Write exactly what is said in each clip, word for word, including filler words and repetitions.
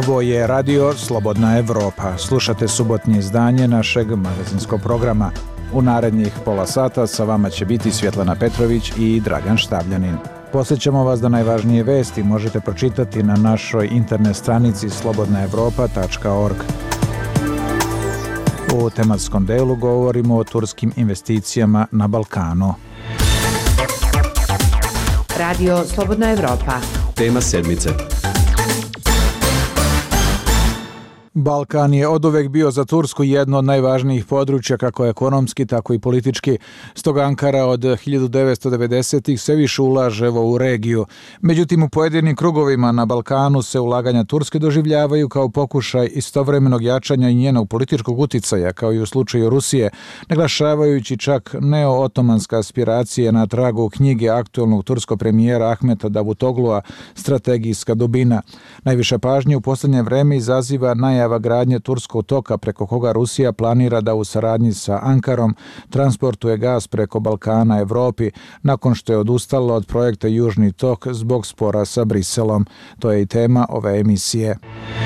Ovo je Radio Slobodna Evropa. Slušate subotnje izdanje našeg magazinskog programa. U narednih pola sata sa vama će biti Svjetlana Petrović i Dragan Štavljanin. Podsjećamo vas da najvažnije vesti možete pročitati na našoj internet stranici slobodna evropa tačka org. U tematskom delu govorimo o turskim investicijama na Balkanu. Radio Slobodna Evropa. Tema sedmice. Balkan je oduvek bio za Tursku jedno od najvažnijih područja kako ekonomski, tako i politički. Stoga Ankara od hiljadu devetsto devedesetih sve više ulaže u regiju. Međutim, u pojedinim krugovima na Balkanu se ulaganja Turske doživljavaju kao pokušaj istovremenog jačanja i njenog političkog uticaja, kao i u slučaju Rusije, naglašavajući čak neo-otomanska aspiracije na tragu knjige aktualnog turskog premijera Ahmeta Davutoglua Strategijska dubina. Najviše pažnje u posljednje vreme izaziva najava gradnje turskog toka preko koga Rusija planira da u saradnji sa Ankarom transportuje gas preko Balkana Evropi nakon što je odustala od projekta Južni tok zbog spora sa Briselom. To je i tema ove emisije.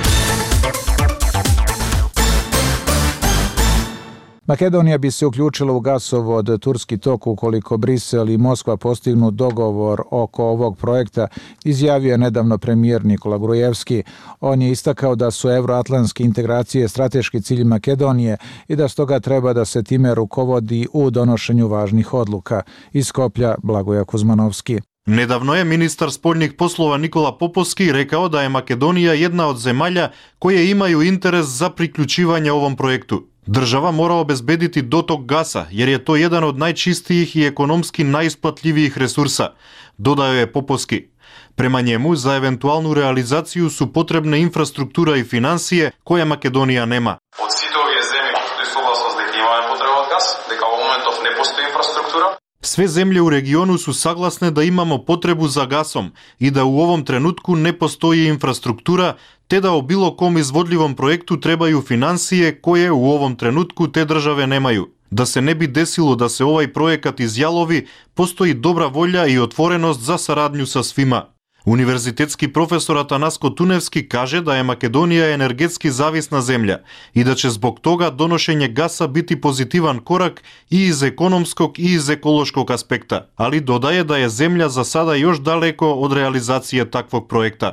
Makedonija bi se uključila u gasovod Turski tok ukoliko Brisel i Moskva postignu dogovor oko ovog projekta, izjavio je nedavno premijer Nikola Grujevski. On je istakao da su evroatlantske integracije strateški cilj Makedonije i da stoga treba da se time rukovodi u donošenju važnih odluka. Iz Skoplja Blagoja Kuzmanovski. Nedavno je ministar spoljnih poslova Nikola Popovski rekao da je Makedonija jedna od zemalja koje imaju interes za priključivanje ovom projektu. Država mora obezbediti dotok gasa, jer je to jedan od najčistijih i ekonomski najisplatljivijih resursa, dodao je Popovski. Prema njemu, za eventualnu realizaciju su potrebne infrastruktura i finansije koje Makedonija nema. Od svih ovih zemlji postoji suglasnost da imamo potreban gas, da kao momentov ne postoji infrastruktura. Sve zemlje u regionu su saglasne da imamo potrebu za gasom i da u ovom trenutku ne postoji infrastruktura, te da o bilo kom izvodljivom projektu trebaju finansije koje u ovom trenutku te države nemaju. Da se ne bi desilo da se ovaj projekat izjalovi, postoji dobra volja i otvorenost za saradnju sa svima. Univerzitetski profesor Atanasko Tunevski kaže da je Makedonija energetski zavisna zemlja i da će zbog toga donošenje gasa biti pozitivan korak i iz ekonomskog i iz ekološkog aspekta, ali dodaje da je zemlja za sada još daleko od realizacije takvog projekta.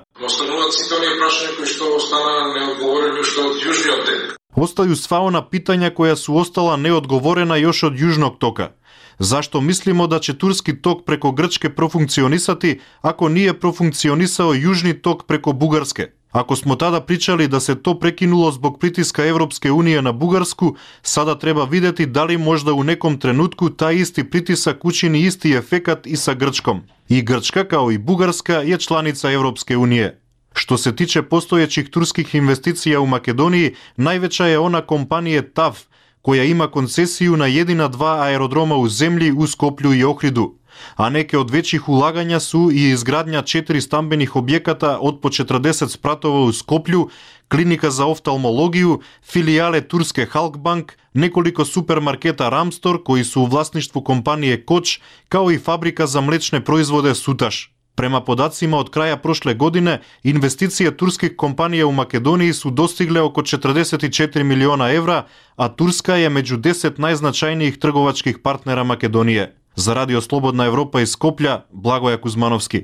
Ostaju sva ona pitanja koja su ostala neodgovorena još od Južnog toka. Zašto mislimo da će Turski tok preko Grčke profunkcionisati ako nije profunkcionisao Južni tok preko Bugarske? Ako smo tada pričali da se to prekinulo zbog pritiska Evropske unije na Bugarsku, sada treba vidjeti da li možda u nekom trenutku taj isti pritisak učini isti efekat i sa Grčkom. I Grčka kao i Bugarska je članica Evropske unije. Što se tiče postojećih turskih investicija u Makedoniji, najveća je ona kompanije T A V, koja ima koncesiju na jedina dva aerodroma u zemlji u Skoplju i Ohridu. A neke od većih ulaganja su i izgradnja četiri stambenih objekata od po četrdeset spratova u Skoplju, klinika za oftalmologiju, filijale turske Halkbank, nekoliko supermarketa Ramstor koji su u vlasništvu kompanije Koč, kao i fabrika za mlečne proizvode Sutaš. Prema podacima od kraja prošle godine, investicije turskih kompanija u Makedoniji su dostigle oko četrdeset četiri miliona evra, a Turska je među deset najznačajnijih trgovačkih partnera Makedonije. Za Radio Slobodna Evropa iz Skoplja, Blagoja Kuzmanovski.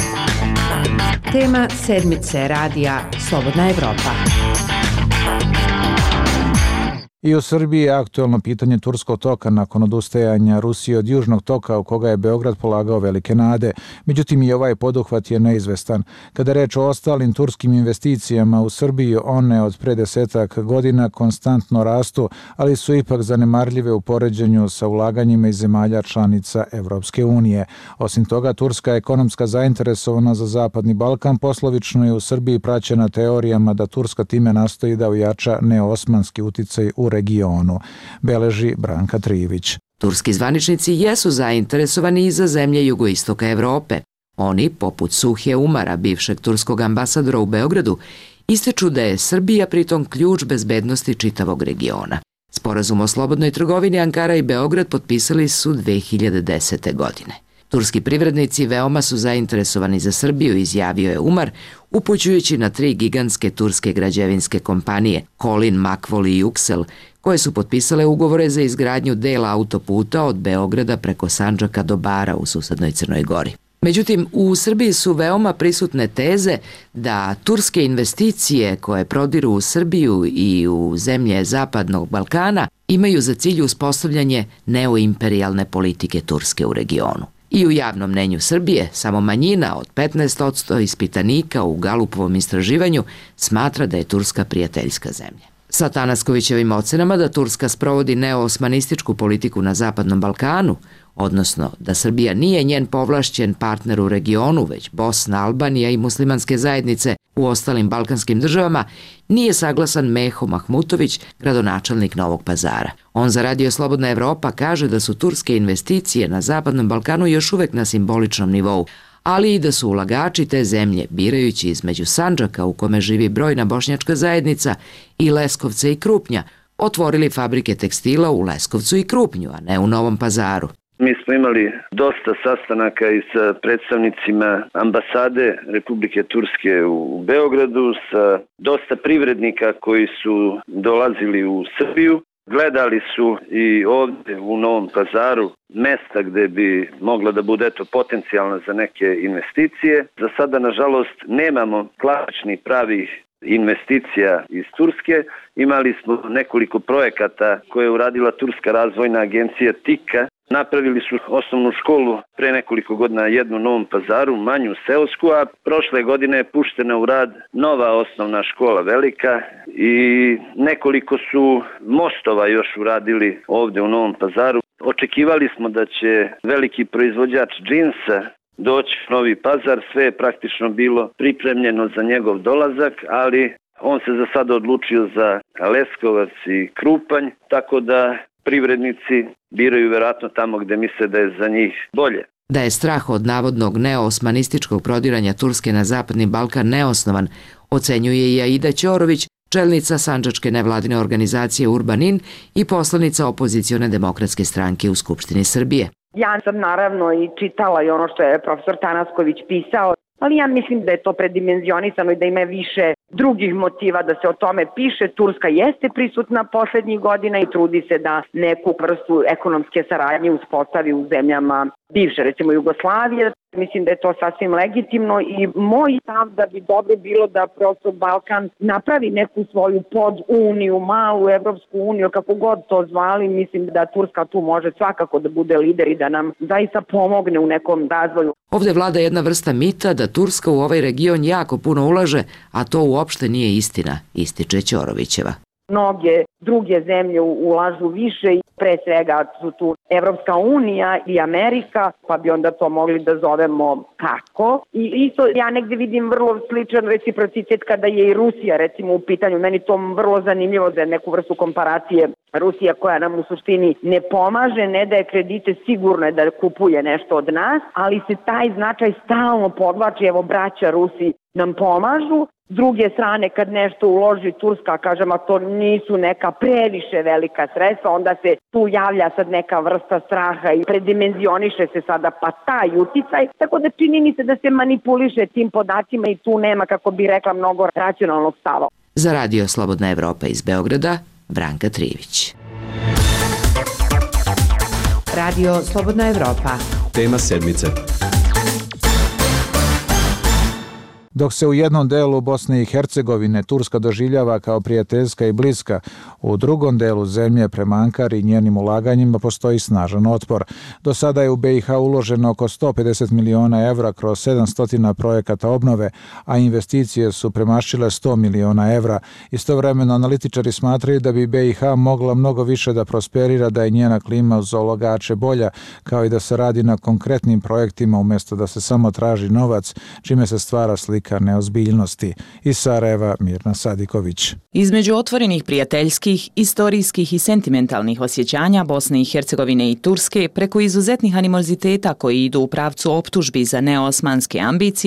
Tema sedmice Radija Slobodna Evropa. I u Srbiji je aktualno pitanje Turskog toka nakon odustajanja Rusije od Južnog toka u koga je Beograd polagao velike nade. Međutim, i ovaj poduhvat je neizvestan. Kada reč o ostalim turskim investicijama u Srbiji, one od pre desetak godina konstantno rastu, ali su ipak zanemarljive u poređenju sa ulaganjima iz zemalja članica Evropske unije. Osim toga, turska ekonomska zainteresovana za Zapadni Balkan poslovično je u Srbiji praćena teorijama da Turska time nastoji da ojača neosmanski uticaj u regionu, beleži Branka Trivić. Turski zvaničnici jesu zainteresovani i za zemlje jugoistoka Evrope. Oni, poput Suhe Umara, bivšeg turskog ambasadora u Beogradu, ističu da je Srbija pritom ključ bezbednosti čitavog regiona. Sporazum o slobodnoj trgovini Ankara i Beograd potpisali su dve hiljade desete. godine. Turski privrednici veoma su zainteresovani za Srbiju, izjavio je Umar, upućujući na tri gigantske turske građevinske kompanije, Kolin, Makvol i Yuksel, koje su potpisale ugovore za izgradnju dela autoputa od Beograda preko Sandžaka do Bara u susednoj Crnoj Gori. Međutim, u Srbiji su veoma prisutne teze da turske investicije koje prodiru u Srbiju i u zemlje Zapadnog Balkana imaju za cilj uspostavljanje neoimperijalne politike Turske u regionu. I u javnom mnenju Srbije samo manjina od petnaest posto ispitanika u Galupovom istraživanju smatra da je Turska prijateljska zemlja. Sa Tanaskovićevim ocenama da Turska sprovodi neoosmanističku politiku na Zapadnom Balkanu, odnosno da Srbija nije njen povlašćen partner u regionu, već Bosna, Albanija i muslimanske zajednice u ostalim balkanskim državama, nije saglasan Meho Mahmutović, gradonačelnik Novog Pazara. On za Radio Slobodna Evropa kaže da su turske investicije na Zapadnom Balkanu još uvek na simboličnom nivou, ali i da su ulagači te zemlje, birajući između Sandžaka u kome živi brojna bošnjačka zajednica i Leskovca i Krupnja, otvorili fabrike tekstila u Leskovcu i Krupnju, a ne u Novom Pazaru. Mi smo imali dosta sastanaka i sa predstavnicima ambasade Republike Turske u Beogradu, sa dosta privrednika koji su dolazili u Srbiju. Gledali su i ovdje u Novom Pazaru mesta gde bi mogla da bude eto, potencijalna za neke investicije. Za sada, nažalost, nemamo klasičnih pravih investicija iz Turske. Imali smo nekoliko projekata koje je uradila Turska razvojna agencija TIKA. Napravili su osnovnu školu pre nekoliko godina jednu u Novom Pazaru, manju seosku, a prošle godine je puštena u rad nova osnovna škola velika i nekoliko su mostova još uradili ovdje u Novom Pazaru. Očekivali smo da će veliki proizvođač džinsa doći u Novi Pazar, sve je praktično bilo pripremljeno za njegov dolazak, ali on se za sada odlučio za Leskovac i Krupanj, tako da privrednici biraju vjerojatno tamo gde misle da je za njih bolje. Da je strah od navodnog neoosmanističkog prodiranja Turske na Zapadni Balkan neosnovan, ocenjuje i Aida Ćorović, čelnica sandžačke nevladine organizacije Urbanin i poslanica opozicione demokratske stranke u Skupštini Srbije. Ja sam naravno i čitala i ono što je profesor Tanasković pisao, ali ja mislim da je to predimenzionisano i da ima više drugih motiva da se o tome piše. Turska jeste prisutna poslednjih godina i trudi se da neku vrstu ekonomske saradnje uspostavi u zemljama bivše, recimo Jugoslavije. Mislim da je to sasvim legitimno i moj stav da bi dobro bilo da prosto Balkan napravi neku svoju poduniju, malu Evropsku uniju, kako god to zvali. Mislim da Turska tu može svakako da bude lider i da nam zaista pomogne u nekom razvoju. Ovde vlada jedna vrsta mita da Turska u ovaj region jako puno ulaže, a to uopšte nije istina, ističe Ćorovićeva. Mnoge druge zemlje ulažu više i pre svega su tu Evropska unija i Amerika, pa bi onda to mogli da zovemo kako. I isto ja negde vidim vrlo sličan reciprocitet kada je i Rusija recimo u pitanju. Meni to vrlo zanimljivo za neku vrstu komparacije. Rusija koja nam u suštini ne pomaže, ne daje kredite, sigurno je da kupuje nešto od nas, ali se taj značaj stalno podvlači, evo braća Rusi nam pomažu. S druge strane, kad nešto uloži Turska, kažem, a to nisu neka previše velika sredstva, onda se tu javlja sad neka vrsta straha i predimenzioniše se sada pa taj uticaj. Tako da čini mi se da se manipuliše tim podacima i tu nema, kako bi rekla, mnogo racionalnog stava. Za Radio Slobodna Evropa iz Beograda, Branka Trivić. Radio Slobodna Evropa. Tema sedmice. Dok se u jednom delu Bosne i Hercegovine Turska doživljava kao prijateljska i bliska, u drugom delu zemlje prema Ankari i njenim ulaganjima postoji snažan otpor. Do sada je u be i ha uloženo oko sto pedeset miliona evra kroz sedamsto projekata obnove, a investicije su premašile sto miliona evra. Istovremeno analitičari smatraju da bi be i ha mogla mnogo više da prosperira da je njena klima uz ulagače bolja, kao i da se radi na konkretnim projektima umjesto da se samo traži novac, čime se stvara slika neozbiljnosti. Iz Sarajeva, Mirna Sadiković. Između otvorenih prijateljskih, istorijskih i sentimentalnih osjećanja Bosne i Hercegovine i Turske preko izuzetnih animoziteta koji idu u pravcu optužbi za neosmanske ambicije,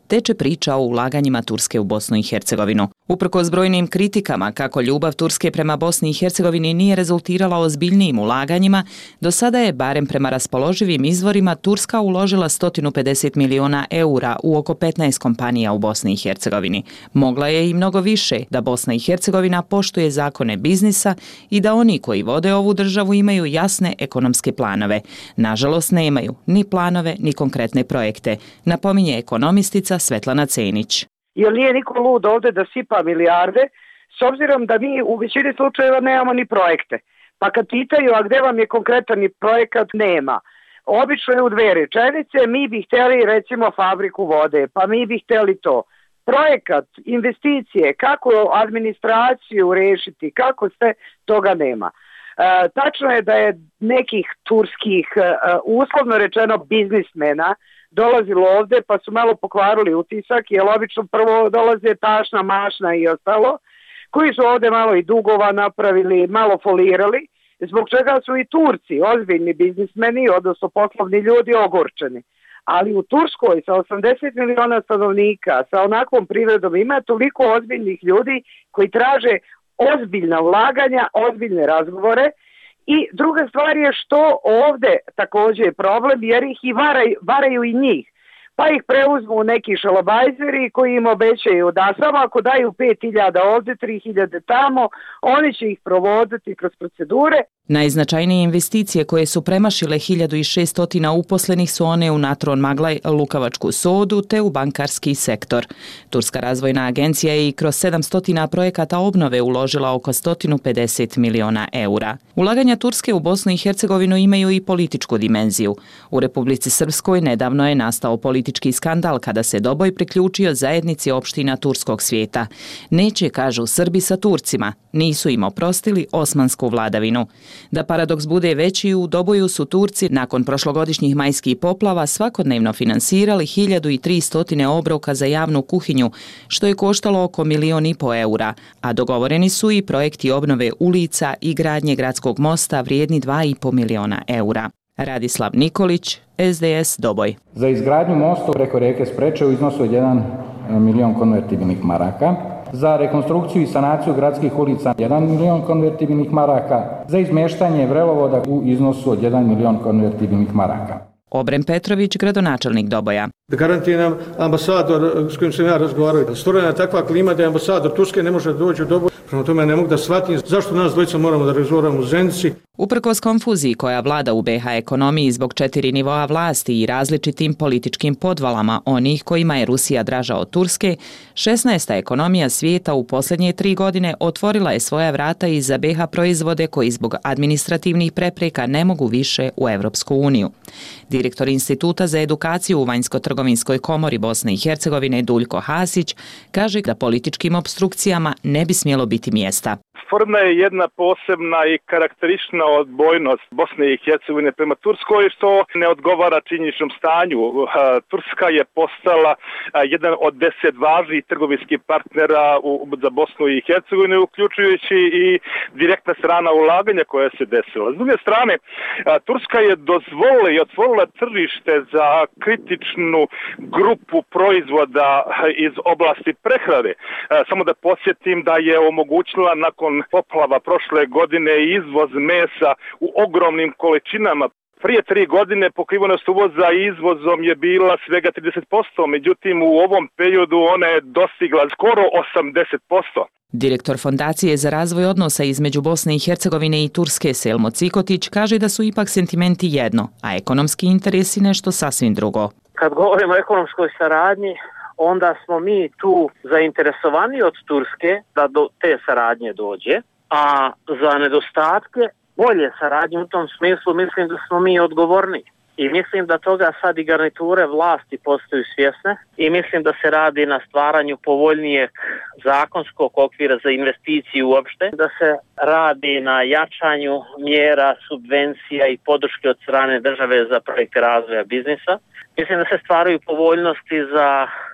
teče priča o ulaganjima Turske u Bosnu i Hercegovinu. Uprkos brojnim kritikama kako ljubav Turske prema Bosni i Hercegovini nije rezultirala ozbiljnijim ulaganjima, do sada je, barem prema raspoloživim izvorima, Turska uložila sto pedeset miliona eura u oko petnaest kompanija u Bosni i Hercegovini. Mogla je i mnogo više da Bosna i Hercegovina poštuje zakone biznisa i da oni koji vode ovu državu imaju jasne ekonomske planove. Nažalost, nemaju ni planove ni konkretne projekte, napominje ekonomistica Svetlana Cenić. Jer nije niko lud ovde da sipa milijarde, s obzirom da mi u većini slučajeva nemamo ni projekte. Pa kad pitaju, a gde vam je konkretan ni projekat, nema. Obično je u dve rečenice, mi bi hteli recimo fabriku vode, pa mi bi hteli to. Projekat, investicije, kako administraciju rešiti, kako sve, toga nema. E, tačno je da je nekih turskih, e, uslovno rečeno, biznismena dolazilo ovde pa su malo pokvarili utisak, jer obično prvo dolaze tašna, mašna i ostalo, koji su ovde malo i dugova napravili, malo folirali, zbog čega su i Turci, ozbiljni biznismeni, odnosno poslovni ljudi, ogorčeni. Ali u Turskoj sa osamdeset miliona stanovnika, sa onakvom privredom, ima toliko ozbiljnih ljudi koji traže ozbiljna ulaganja, ozbiljne razgovore. I druga stvar je što ovde također je problem, jer ih i varaju, varaju i njih. Pa ih preuzmu neki šalabajzeri koji im obećaju da samo ako daju pet hiljada ovde, tri hiljade tamo, oni će ih provoditi kroz procedure. Najznačajnije investicije koje su premašile hiljadu šesto uposlenih su one u Natron Maglaj, Lukavačku sodu te u bankarski sektor. Turska razvojna agencija je i kroz sedamsto projekata obnove uložila oko sto pedeset miliona eura. Ulaganja Turske u Bosnu i Hercegovinu imaju i političku dimenziju. U Republici Srpskoj nedavno je nastao politički skandal kada se Doboj priključio zajednici opština turskog svijeta. Neće, kažu Srbi, sa Turcima, nisu im oprostili osmansku vladavinu. Da paradoks bude veći, u Doboju su Turci nakon prošlogodišnjih majskih poplava svakodnevno finansirali hiljadu tristo obroka za javnu kuhinju, što je koštalo oko milion i po eura, a dogovoreni su i projekti obnove ulica i gradnje gradskog mosta vrijedni dva i po miliona eura. Radislav Nikolić, S D S Doboj. Za izgradnju mosta preko rijeke Spreče u iznosu od jedan milion konvertibilnih maraka, za rekonstrukciju i sanaciju gradskih ulica jedan milion konvertibilnih maraka, za izmeštanje vrelovoda u iznosu od jedan milion konvertibilnih maraka. Obrem Petrović, gradonačelnik Doboja. Da garantuje nam ambasador s kojim sam ja razgovarao. Stvorena je takva klima da je ambasador Turske ne može doći u Doboj. Prema tome ne mogu da shvatim zašto nas dvojica moramo da razgovaramo u Zenici. Uprkos konfuziji koja vlada u B H ekonomiji zbog četiri nivoa vlasti i različitim političkim podvalama onih kojima je Rusija draža od Turske, šesnaesta ekonomija svijeta u posljednje tri godine otvorila je svoja vrata i za B H proizvode koji zbog administrativnih prepreka ne mogu više u Evropsku uniju. Direktor Instituta za edukaciju u Vanjsko-trgovinskoj komori Bosne i Hercegovine Duljko Hasić kaže da političkim opstrukcijama ne bi smjelo biti mjesta. Stvorena je jedna posebna i karakteristična odbojnost Bosne i Hercegovine prema Turskoj, što ne odgovara činjeničnom stanju. Turska je postala jedan od deset važnih trgovinskih partnera za Bosnu i Hercegovinu, uključujući i direktna strana ulaganja koja se desila. S druge strane, Turska je dozvolila i otvorila tržište za kritičnu grupu proizvoda iz oblasti prehrane. Samo da podsjetim da je omogućila nakon poplava prošle godine izvoz mesa u ogromnim količinama. Prije tri godine pokrivenost uvoza izvozom je bila svega trideset posto, međutim u ovom periodu ona je dostigla skoro osamdeset posto. Direktor Fondacije za razvoj odnosa između Bosne i Hercegovine i Turske Selmo Cikotić kaže da su ipak sentimenti jedno, a ekonomski interesi nešto sasvim drugo. Kad govorimo o ekonomskoj saradnji, onda smo mi tu zainteresovani od Turske da do te saradnje dođe, a za nedostatke bolje saradnje u tom smislu mislim da smo mi odgovorni. I mislim da toga sad i garniture vlasti postaju svjesne i mislim da se radi na stvaranju povoljnijeg zakonskog okvira za investiciju uopšte, da se radi na jačanju mjera, subvencija i podrške od strane države za projekte razvoja biznisa. Mislim da se stvaraju povoljnosti za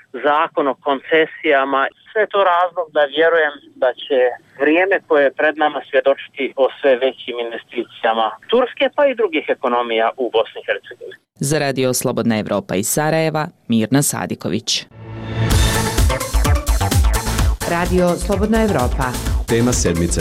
zakon o koncesijama. Sve je to razlog da vjerujem da će vrijeme koje je pred nama svjedočiti o sve većim investicijama Turske pa i drugih ekonomija u Bosni i Hercegovini. Za Radio Slobodna Evropa iz Sarajeva, Mirna Sadiković. Radio Slobodna Evropa. Tema sedmice.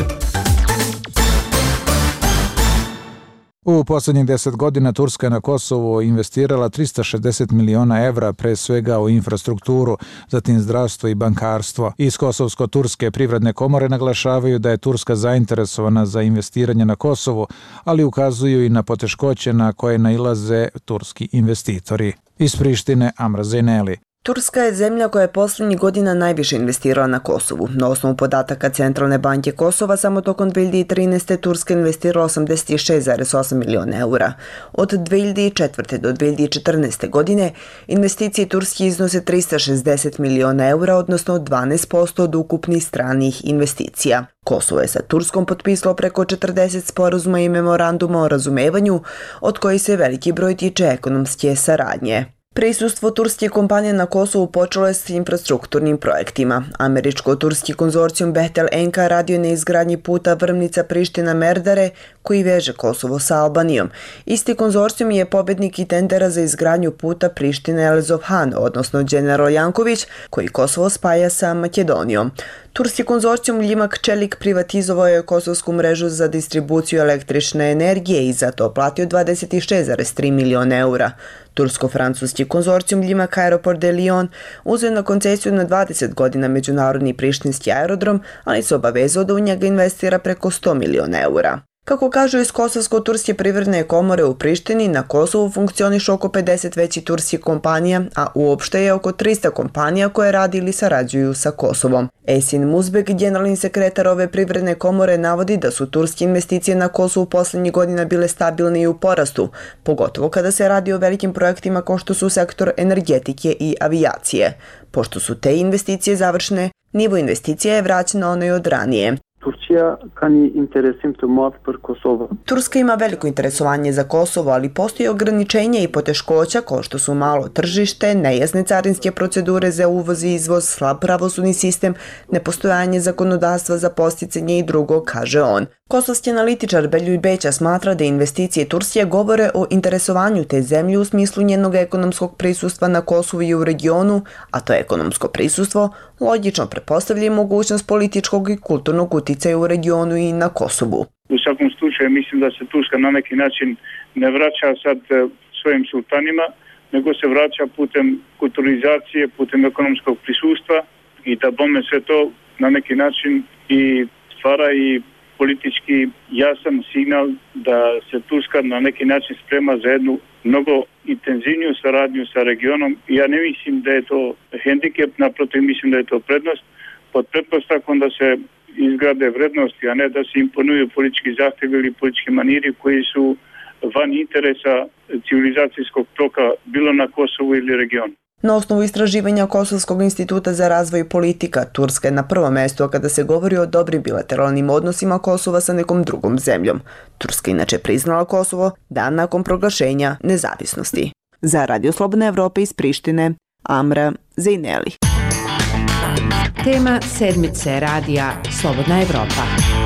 U posljednjih deset godina Turska na Kosovo investirala trista šezdeset miliona evra, pre svega u infrastrukturu, zatim zdravstvo i bankarstvo. Iz Kosovsko-Turske privredne komore naglašavaju da je Turska zainteresovana za investiranje na Kosovu, ali ukazuju i na poteškoće na koje nailaze turski investitori. Iz Prištine, Amra Zejneli. Turska je zemlja koja je posljednjih godina najviše investirala na Kosovu. Na osnovu podataka Centralne banke Kosova, samo tokom dve hiljade trinaeste. Turska investirala osamdeset šest zarez osam miliona eura. Od dve hiljade četvrte. do dve hiljade četrnaeste. godine investicije Turske iznose trista šezdeset miliona eura, odnosno dvanaest posto od ukupnih stranih investicija. Kosovo je sa Turskom potpisalo preko četrdeset sporazuma i memoranduma o razumevanju, od kojih se veliki broj tiče ekonomske saradnje. Prisustvo turske kompanije na Kosovu počelo je s infrastrukturnim projektima. Američko-turski konzorcijum Behtel Enka radio na izgradnji puta Vrmnica-Priština-Merdare koji veže Kosovo sa Albanijom. Isti konzorcijum je pobednik i tendera za izgradnju puta Priština-Elzovhan, odnosno General Janković, koji Kosovo spaja sa Makedonijom. Turski konzorcijum Ljimak Čelik privatizovao je kosovsku mrežu za distribuciju električne energije i za to platio dvadeset šest zarez tri miliona eura. Tursko-francuski konzorcijum Ljimak Aeroport de Lyon uzeo na koncesiju na dvadeset godina međunarodni prištinski aerodrom, ali se obavezao da u njega investira preko sto miliona eura. Kako kažu iz Kosovsko-Turske privredne komore u Prištini, na Kosovu funkcioniše oko pedeset većih turskih kompanija, a uopšte je oko trista kompanija koje radi ili sarađuju sa Kosovom. Esin Muzbek, generalni sekretar ove privredne komore, navodi da su turske investicije na Kosovu poslednjih godina bile stabilne i u porastu, pogotovo kada se radi o velikim projektima kao što su sektor energetike i avijacije. Pošto su te investicije završene, nivo investicija je vraćen na onaj od ranije. Turcia ka një interesim të madh për Kosovën. Turska ima veliko interesovanje za Kosovo, ali postoji ograničenja i poteškoća kao što su malo tržište, nejasne carinske procedure za uvoz i izvoz, slab pravosudni sistem, nepostojanje zakonodavstva za posticanje i drugo, kaže on. Kosovski analitičar Beljuj Beća smatra da investicije Turske govore o interesovanju te zemlje u smislu njenog ekonomskog prisustva na Kosovu i u regionu, a to ekonomsko prisustvo logično pretpostavlja i mogućnost političkog i kulturnog uticaja u regionu i na Kosovu. U svakom slučaju mislim da se Turska na neki način ne vraća sad svojim sultanima, nego se vraća putem kulturizacije, putem ekonomskog prisustva i da bome sve to na neki način i stvara i politički jasan signal da se Turska na neki način sprema za jednu mnogo intenzivniju saradnju sa regionom. Ja ne mislim da je to hendikep, naprotiv mislim da je to prednost, pod pretpostavkom da se izgrade vrednosti, a ne da se imponuju politički zahtjevi ili politički maniri koji su van interesa civilizacijskog toka bilo na Kosovu ili regionu. Na osnovu istraživanja Kosovskog instituta za razvoj politika, Turska je na prvom mjestu kada se govori o dobrim bilateralnim odnosima Kosova sa nekom drugom zemljom. Turska inače priznala Kosovo dan nakon proglašenja nezavisnosti. Za Radio Slobodna Evropa iz Prištine, Amra Zejneli. Tema sedmice radija Slobodna Evropa.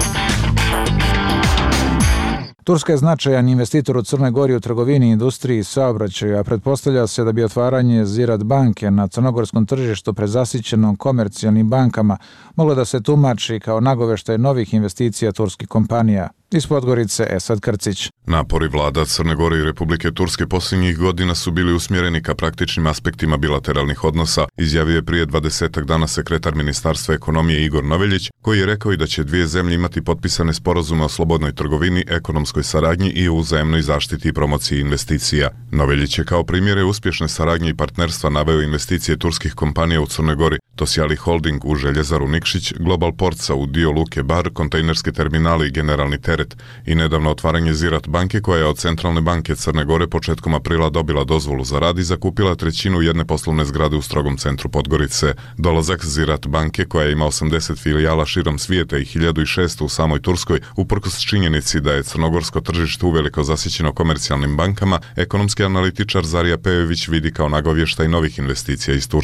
Turska je značajan investitor u Crnoj Gori u trgovini, industriji i saobraćaju, a pretpostavlja se da bi otvaranje Ziraat banke na crnogorskom tržištu prezasićenom komercijalnim bankama moglo da se tumači kao nagoveštaj novih investicija turskih kompanija. Iz Podgorice, Esad Krcić. Napori vlada Crne Gore i Republike Turske posljednjih godina su bili usmjereni ka praktičnim aspektima bilateralnih odnosa, izjavio je prije dvadesetak dana sekretar Ministarstva ekonomije Igor Noveljić, koji je rekao i da će dvije zemlje imati potpisane sporazume o slobodnoj trgovini, ekonomskoj saradnji i o uzajamnoj zaštiti i promociji investicija. Noveljić je kao primjere uspješne saradnje i partnerstva naveo investicije turskih kompanija u Crnoj Gori, Tosjali Holding u Željezaru Nikšić, Global Portsa u dio Luke Bar, kontejnerske terminale i generalni teret i nedavno otvaranje Ziraat banke koja je od Centralne banke Crne Gore početkom aprila dobila dozvolu za rad i zakupila trećinu jedne poslovne zgrade u strogom centru Podgorice. Dolazak Ziraat banke koja ima osamdeset filijala širom svijeta i hiljadu šesto u samoj Turskoj, uprkos činjenici da je crnogorsko tržište uveliko zasićeno komercijalnim bankama, ekonomski analitičar Zarija Pejović vidi kao nagovještaj novih investicija iz Turske.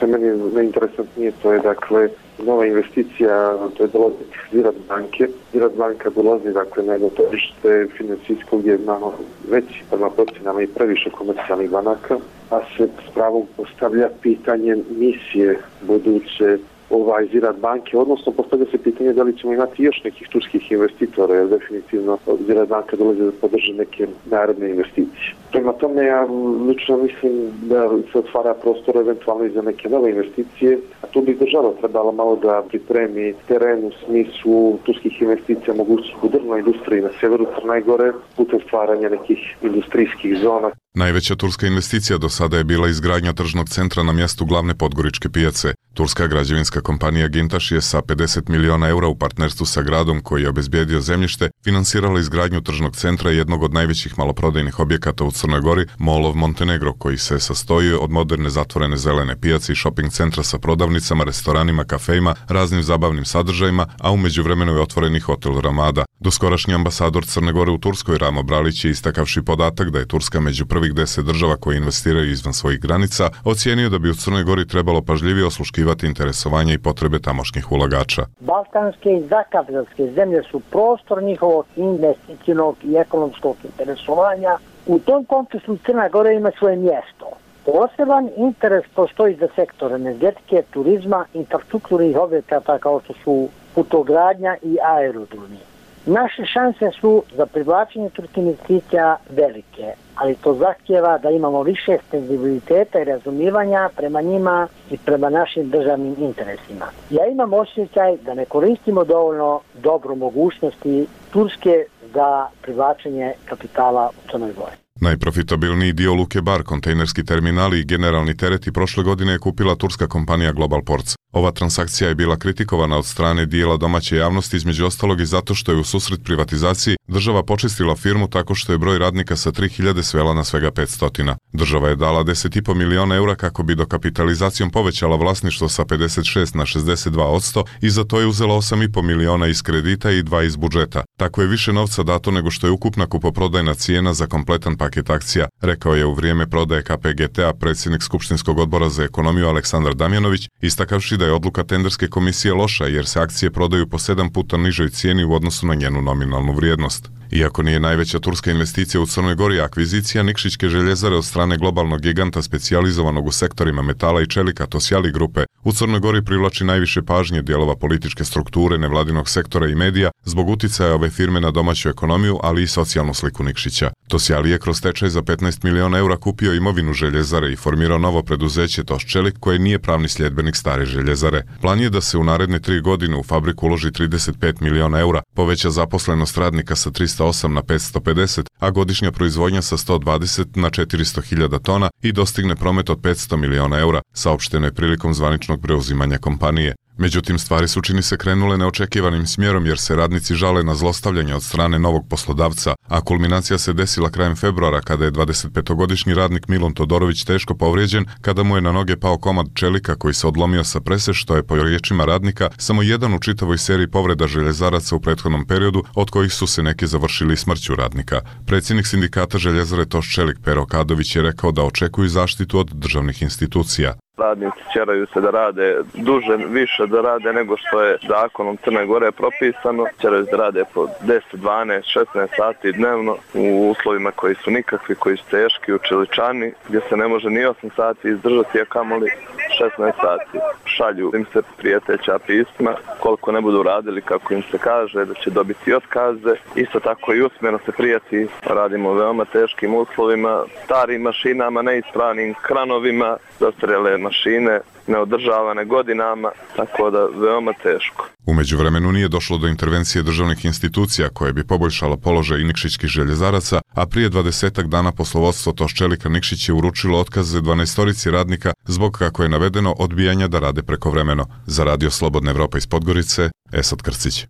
Što je meni najinteresantnije, to je dakle nova investicija, to je dolazak Ziraat banke. Ziraat banka dolazi dakle na jedno tržište financijsko gdje imamo već prema procjenama i previše komercijalnih banaka, a se s pravom postavlja pitanje misije buduće ovaj Ziraat banke, odnosno postavlja se pitanje da li ćemo imati još nekih turskih investitora, jer definitivno Ziraat banka dolazi da podrži neke naredne investicije. Prema tome, ja lično mislim da se otvara prostor eventualno i za neke nove investicije, a tu bi država trebala malo da pripremi teren u smislu turskih investicija mogućih u drvnoj industriji na sjeveru Crne Gore putem stvaranja nekih industrijskih zona. Najveća turska investicija do sada je bila izgradnja tržnog centra na mjestu glavne podgoričke pijace. Turska građevinska kompanija Gintaš je sa pedeset miliona eura u partnerstvu sa gradom koji je obezbijedio zemljište finansirala izgradnju tržnog centra jednog od najvećih maloprodajnih objekata u Crnoj Gori, Mall of Montenegro, koji se sastoji od moderne zatvorene zelene pijace i shopping centra sa prodavnicama, restoranima, kafejima, raznim zabavnim sadržajima, a u međuvremenu je otvoreni hotel Ramada. Doskorašnji ambasador Crne Gore u Turskoj Ramo Bralić je istakavši podatak da je Turska među prvih deset država koje investiraju izvan svojih granica, ocijenio da bi u Crnoj Gori trebalo pažljivije osluškivati interesovanje i potrebe tamošnjih ulagača. Balkanske i zakavljanske zemlje su prostor njihovog investicijnog i ekonomskog interesovanja. U tom kontekstu Crna Gora ima svoje mjesto. Poseban interes postoji za sektor energetike, turizma, infrastrukturnih objekata kao što su putogradnja i aerodromi. Naše šanse su za privlačenje turskih investicija velike, ali to zahtjeva da imamo više senzibiliteta i razumijevanja prema njima i prema našim državnim interesima. Ja imam osjećaj da ne koristimo dovoljno dobro mogućnosti Turske za privlačenje kapitala u Crnoj Gori. Najprofitabilniji dio Luke Bar, kontejnerski terminali i generalni tereti prošle godine je kupila turska kompanija Global Ports. Ova transakcija je bila kritikovana od strane dijela domaće javnosti, između ostalog i zato što je u susret privatizaciji država počistila firmu tako što je broj radnika sa tri hiljade svela na svega petsto. Država je dala deset i po miliona eura kako bi dokapitalizacijom povećala vlasništvo sa pedeset šest na šezdeset dva posto i za to je uzela osam i po miliona iz kredita i dva iz budžeta. Tako je više novca dato nego što je ukupna kupoprodajna cijena za kompletan paket akcija, rekao je u vrijeme prodaje K P G T-a predsjednik Skupštinskog odbora za ekonomiju Aleksandar Damjanović, istakavši da je odluka tenderske komisije loša jer se akcije prodaju po sedam puta nižoj cijeni u odnosu na njenu nominalnu vrijednost. Iako nije najveća turska investicija u Crnoj Gori, akvizicija Nikšićke željezare od strane globalnog giganta specijalizovanog u sektorima metala i čelika Tosjali grupe u Crnoj Gori privlači najviše pažnje dijelova političke strukture, nevladinog sektora i medija zbog uticaja ove firme na domaću ekonomiju, ali i socijalnu sliku Nikšića. Tosjali je kroz stečaj za petnaest miliona eura kupio imovinu željezare i formirao novo preduzeće Tosčelik koje nije pravni sljedbenik stare željezare. Plan je da se u naredne tri godine u fabriku uloži trideset pet miliona eura, poveća zaposlenost radnika sa tristo osam na petsto pedeset, a godišnja proizvodnja sa sto dvadeset na četiristo hiljada tona i dostigne promet od petsto miliona eura, saopšteno je prilikom zvaničnog preuzimanja kompanije. Međutim, stvari su čini se krenule neočekivanim smjerom jer se radnici žale na zlostavljanje od strane novog poslodavca, a kulminacija se desila krajem februara kada je dvadesetpetogodišnji radnik Milun Todorović teško povrijeđen kada mu je na noge pao komad čelika koji se odlomio sa prese, što je po riječima radnika samo jedan u čitavoj seriji povreda željezaraca u prethodnom periodu, od kojih su se neki završili smrću radnika. Predsjednik sindikata željezare Toščelik Pero Kadović je rekao da očekuju zaštitu od državnih institucija. Radnici ćeraju se da rade duže, više da rade nego što je zakonom Crne Gore propisano. Ćeraju se da rade po deset, dvanaest, šesnaest sati dnevno u uslovima koji su nikakvi, koji su teški, u čeličani, gdje se ne može ni osam sati izdržati, a kamoli šesnaest sati. Šalju im se prijeteća pisma, koliko ne budu radili kako im se kaže, da će dobiti otkaze. Isto tako i usmeno se prijeti, radimo u veoma teškim uslovima, starim mašinama, neispravnim kranovima, zastarjele mašine, neodržavane godinama, tako da veoma teško. U međuvremenu nije došlo do intervencije državnih institucija koje bi poboljšalo položaj i nikšićkih željezaraca, a prije dvadesetak dana poslovodstvo Toščelika Nikšić je uručilo otkaze dvanaestorici radnika zbog, kako je navedeno, odbijanja da rade prekovremeno. Za Radio Slobodna Evropa iz Podgorice, Esad Krcić.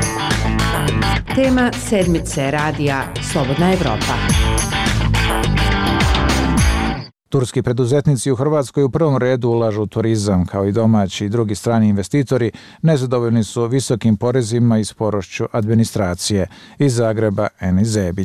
Tema sedmice radija Slobodna Evropa. Turski preduzetnici u Hrvatskoj u prvom redu ulažu u turizam, kao i domaći i drugi strani investitori, nezadovoljni su visokim porezima i sporošću administracije. Iz Zagreba, Enis Zebić.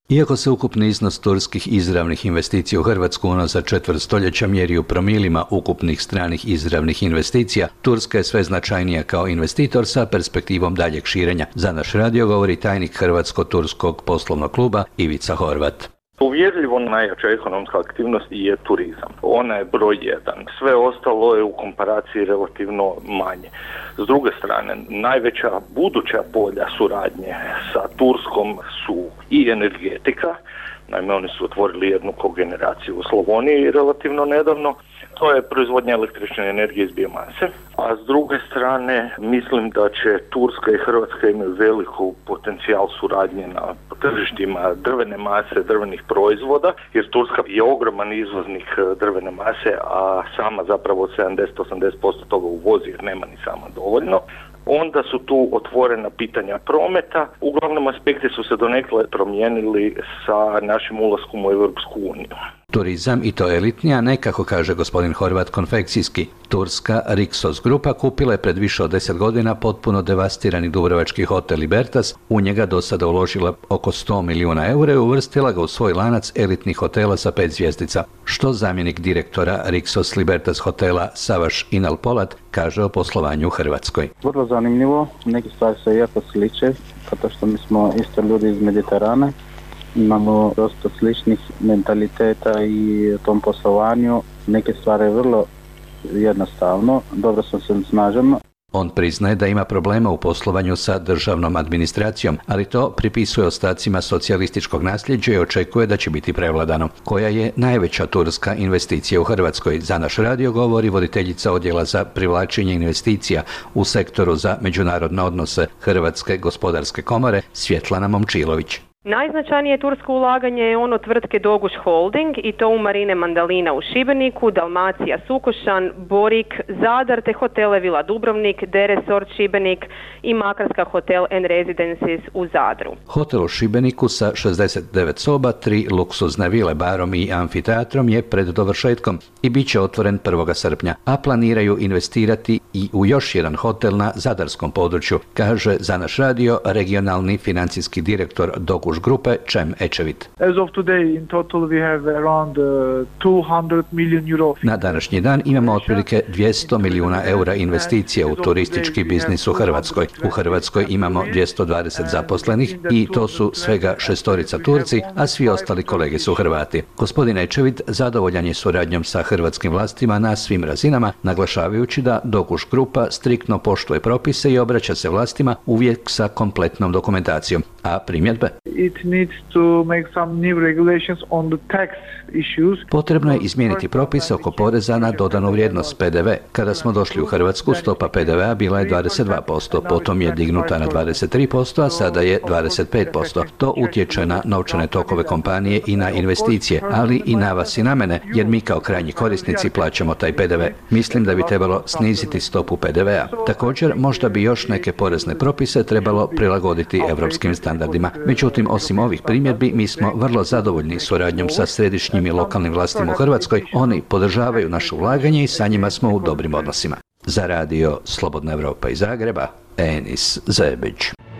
Iako se ukupni iznos turskih izravnih investicija u Hrvatsku unazad četvrt stoljeća mjeri u promilima ukupnih stranih izravnih investicija, Turska je sve značajnija kao investitor sa perspektivom daljeg širenja. Za naš radio govori tajnik Hrvatsko-turskog poslovnog kluba Ivica Horvat. Uvjerljivo najjača ekonomska aktivnost je turizam. Ona je broj jedan. Sve ostalo je u komparaciji relativno manje. S druge strane, najveća buduća polja suradnje sa Turskom su i energetika. Naime, oni su otvorili jednu kogeneraciju u Slavoniji relativno nedavno. To je proizvodnja električne energije iz biomase. A s druge strane, mislim da će Turska i Hrvatska imaju veliku potencijal suradnje na tržištima drvene mase, drvenih proizvoda, jer Turska je ogroman izvoznik drvene mase, a sama zapravo sedamdeset do osamdeset posto toga uvozi jer nema ni sama dovoljno. Onda su tu otvorena pitanja prometa. Uglavnom aspekti su se donekle promijenili sa našim ulaskom u Europsku uniju. Turizam, i to elitni, a ne, kako kaže gospodin Horvat, konfekcijski. Turska Rixos grupa kupila je pred više od deset godina potpuno devastirani dubrovački hotel Libertas, u njega do sada uložila oko sto milijuna eura i uvrstila ga u svoj lanac elitnih hotela sa pet zvjezdica. Što zamjenik direktora Rixos Libertas hotela Savaš Inal Polat kaže o poslovanju u Hrvatskoj. Vrlo zanimljivo, neke stvari se jako sliče, zato što mi smo isto ljudi iz Mediterana. Imamo dosta sličnih mentaliteta i u tom poslovanju. Neke stvari vrlo jednostavno, dobro sam se snaženo. On priznaje da ima problema u poslovanju sa državnom administracijom, ali to pripisuje ostacima socijalističkog nasljeđa i očekuje da će biti prevladano. Koja je najveća turska investicija u Hrvatskoj? Za naš radio govori voditeljica odjela za privlačenje investicija u sektoru za međunarodne odnose Hrvatske gospodarske komore Svjetlana Momčilović. Najznačajnije tursko ulaganje je ono tvrtke Doguš Holding i to u Marine Mandalina u Šibeniku, Dalmacija Sukošan, Borik, Zadar te hotele Vila Dubrovnik, D Resort Šibenik i Makarska Hotel and Residences u Zadru. Hotel u Šibeniku sa šezdeset devet soba, tri luksuzne vile, barom i amfiteatrom je pred dovršetkom i bit će otvoren prvog srpnja, a planiraju investirati i u još jedan hotel na zadarskom području, kaže za naš radio regionalni financijski direktor Doguš grupe Čem Ečevit. As of today, in total we have around uh, two hundred million euro. Na današnji dan imamo otprilike dvjesto milijuna eura investicija u turistički biznis u Hrvatskoj. U Hrvatskoj imamo dvjesto dvadeset zaposlenih i to su svega šestorica Turci, a svi ostali kolege su Hrvati. Gospodin Ečevit zadovoljan je suradnjom sa hrvatskim vlastima na svim razinama, naglašavajući da Dokuš grupa striktno poštuje propise i obraća se vlastima uvijek sa kompletnom dokumentacijom. A primjedbe? It needs to make some new regulations on the tax issues. Potrebno je izmijeniti propise oko poreza na dodanu vrijednost P D V. Kada smo došli u Hrvatsku, stopa P D V-a bila je dvadeset dva posto, potom je dignuta na dvadeset tri posto, a sada je dvadeset pet posto. To utječe na novčane tokove kompanije i na investicije, ali i na vas i na mene, jer mi kao krajnji korisnici plaćamo taj P D V. Mislim da bi trebalo sniziti stopu P D V-a. Također, možda bi još neke porezne propise trebalo prilagoditi europskim standardima. Međutim, osim ovih primjedbi, mi smo vrlo zadovoljni suradnjom sa središnjim i lokalnim vlastima u Hrvatskoj. Oni podržavaju naše ulaganje i sa njima smo u dobrim odnosima. Za radio Slobodna Evropa iz Zagreba, Enis Zebić.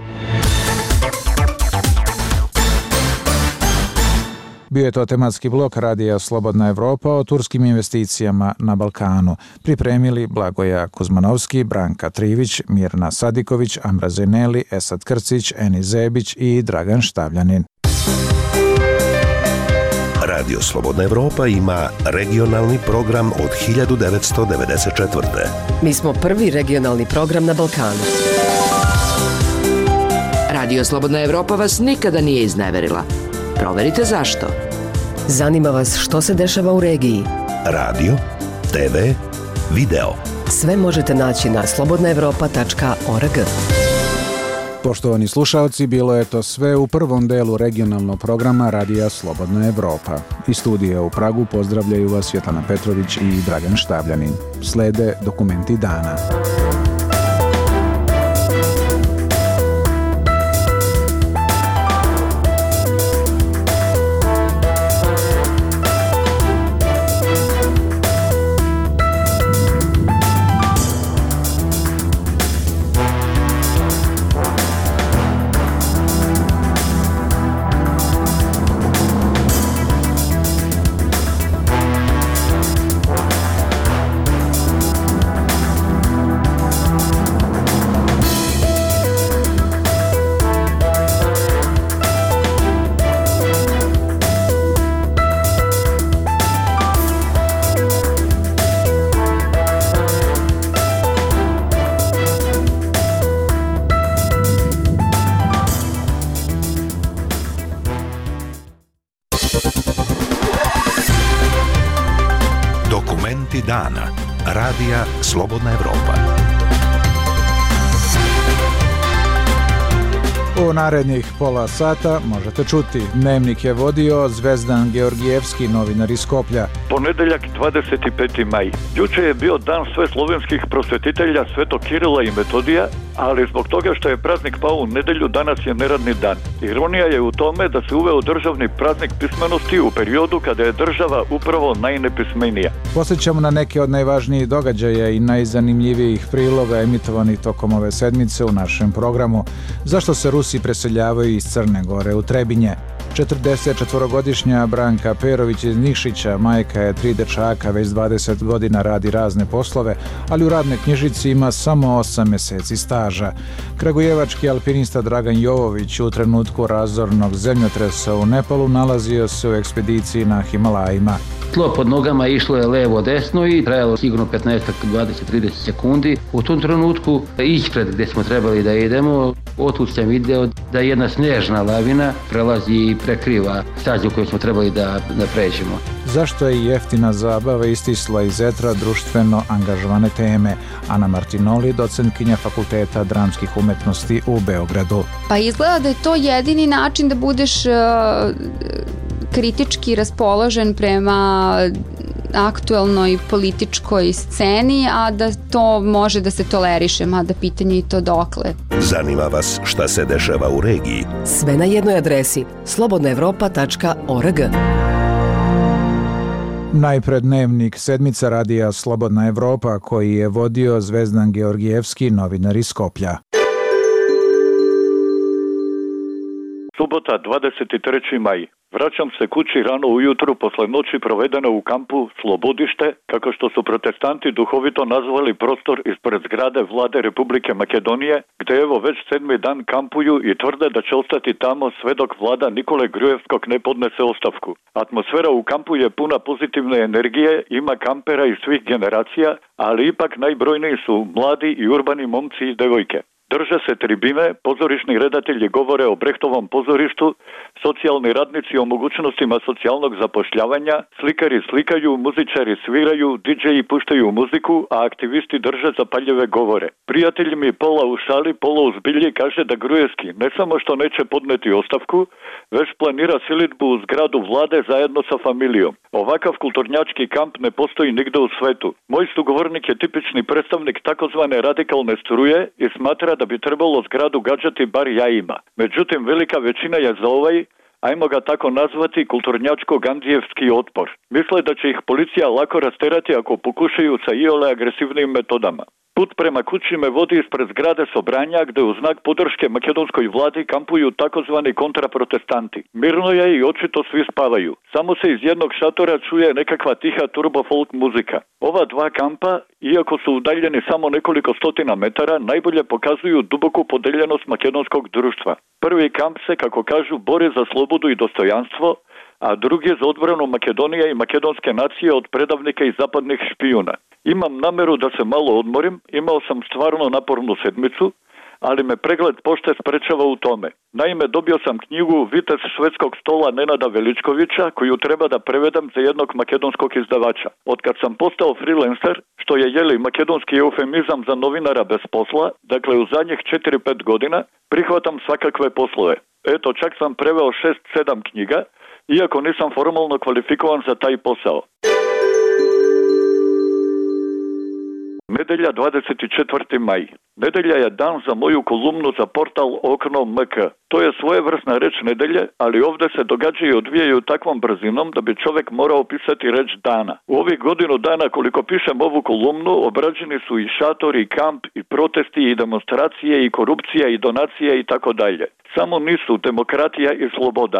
Bio je to tematski blok radija Slobodna Evropa o turskim investicijama na Balkanu. Pripremili Blagoja Kuzmanovski, Branka Trivić, Mirna Sadiković, Amra Zeneli, Esad Krcić, Enis Zebić i Dragan Štavljanin. Radio Slobodna Evropa ima regionalni program od hiljadu devetsto devedeset četvrte. Mi smo prvi regionalni program na Balkanu. Radio Slobodna Evropa vas nikada nije izneverila. Proverite zašto. Zanima vas što se dešava u regiji. Radio, te ve, video. Sve možete naći na slobodna evropa tačka org. Poštovani slušalci, bilo je to sve u prvom delu regionalnog programa Radija Slobodna Evropa. Iz studija u Pragu pozdravljaju vas Svjetlana Petrović i Dragan Štavljanin. Slede dokumenti dana. Dokumenti dana. Radija Slobodna Evropa. U narednih pola sata možete čuti. Dnevnik je vodio Zvezdan Georgijevski, novinar iz Skoplja. Ponedeljak dvadeset peti maj. Juče je bio dan sve slovenskih prosvetitelja Svetog Kirila i Metodija, ali zbog toga što je praznik pao u nedelju, danas je neradni dan. Ironija je u tome da se uveo državni praznik pismenosti u periodu kada je država upravo najnepismenija. Posjećamo na neke od najvažnijih događaja i najzanimljivijih priloga emitovanih tokom ove sedmice u našem programu. Zašto se Rusi preseljavaju iz Crne Gore u Trebinje? četrdesetčetvorogodišnja Branka Perović iz Nikšića, majka je tri dečaka, već dvadeset godina radi razne poslove, ali u radnoj knjižici ima samo osam mjeseci staža. Kragujevački alpinista Dragan Jovović u trenutku razornog zemljotresa u Nepalu nalazio se u ekspediciji na Himalajima. Tlo pod nogama išlo je levo desno i trajalo sigurno petnaest, dvadeset, trideset sekundi. U tom trenutku ispred gdje smo trebali da idemo, otud sam video da jedna snježna lavina prelazi i prekriva stazu koju smo trebali da, da pređemo. Zašto je jeftina zabava istisla iz etra društveno angažovane teme? Ana Martinoli, docentkinja Fakulteta dramskih umetnosti u Beogradu. Pa izgleda da je to jedini način da budeš uh, kritički raspoložen prema aktuelnoj političkoj sceni, a da to može da se toleriše, mada pitanje i to dokle. Zanima vas šta se dešava u regiji? Sve na jednoj adresi slobodna evropa tačka org. Najpred dnevnik sedmica radija Slobodna Evropa, koji je vodio Zvezdan Georgijevski, novinar iz Skoplja. Subota dvadeset treći maj. Vraćam se kući rano ujutru posle noći provedene u kampu Slobodište, kako što su protestanti duhovito nazvali prostor ispred zgrade Vlade Republike Makedonije, gde evo već sedmi dan kampuju i tvrde da će ostati tamo sve dok vlada Nikole Grujevskog ne podnese ostavku. Atmosfera u kampu je puna pozitivne energije, ima kampera iz svih generacija, ali ipak najbrojniji su mladi i urbani momci i devojke. Drže se tribine, pozorišni redatelji govore o Brehtovom pozorištu, socijalni radnici o mogućnostima socijalnog zapošljavanja, slikari slikaju, muzičari sviraju, didžeji puštaju muziku, a aktivisti drže zapaljive govore. Prijatelj mi pola u šali, pola u zbilji kaže da Grujevski ne samo što neće podneti ostavku, već planira silitbu u zgradu vlade zajedno sa familijom. Ovakav kulturnjački kamp ne postoji nigde u svetu. Moj sugovornik je tipični predstavnik takozvane radikalne struje i smatra da bi trebalo zgradu gađati bar jajima. Međutim, velika većina je za ovaj, ajmo ga tako nazvati, kulturnjačko-gandijevski otpor. Misle da će ih policija lako rasterati ako pokušaju sa iole agresivnim metodama. Put prema kući me vodi ispred zgrade Sobranja, gde u znak podrške makedonskoj vladi kampuju takozvani kontraprotestanti. Mirno je i očito svi spavaju. Samo se iz jednog šatora čuje nekakva tiha turbo folk muzika. Ova dva kampa, iako su udaljeni samo nekoliko stotina metara, najbolje pokazuju duboku podeljenost makedonskog društva. Prvi kamp se, kako kažu, bori za slobodu i dostojanstvo, a drugi za odbranu Makedonije i makedonske nacije od predavnika i zapadnih špijuna. Imam nameru da se malo odmorim, imao sam stvarno napornu sedmicu, ali me pregled pošte sprečava u tome. Naime, dobio sam knjigu Vitez švedskog stola Nenada Veličkovića, koju treba da prevedem za jednog makedonskog izdavača. Otkad sam postao freelancer, što je jeli makedonski eufemizam za novinara bez posla, dakle u zadnjih četiri pet godina, prihvatam svakakve poslove. Eto, čak sam preveo šest sedam knjiga, iako nisam formalno kvalifikovan za taj posao. Nedelja dvadeset četvrti maj. Nedelja je dan za moju kolumnu za portal Okno M K. To je svojevrsna reč nedelje, ali ovdje se događaju i odvijaju takvom brzinom da bi čovjek morao pisati reč dana. U ovih godinu dana koliko pišem ovu kolumnu, obrađeni su i šatori, i kamp, i protesti, i demonstracije, i korupcija, i donacije i tako dalje. Samo nisu demokratija i sloboda.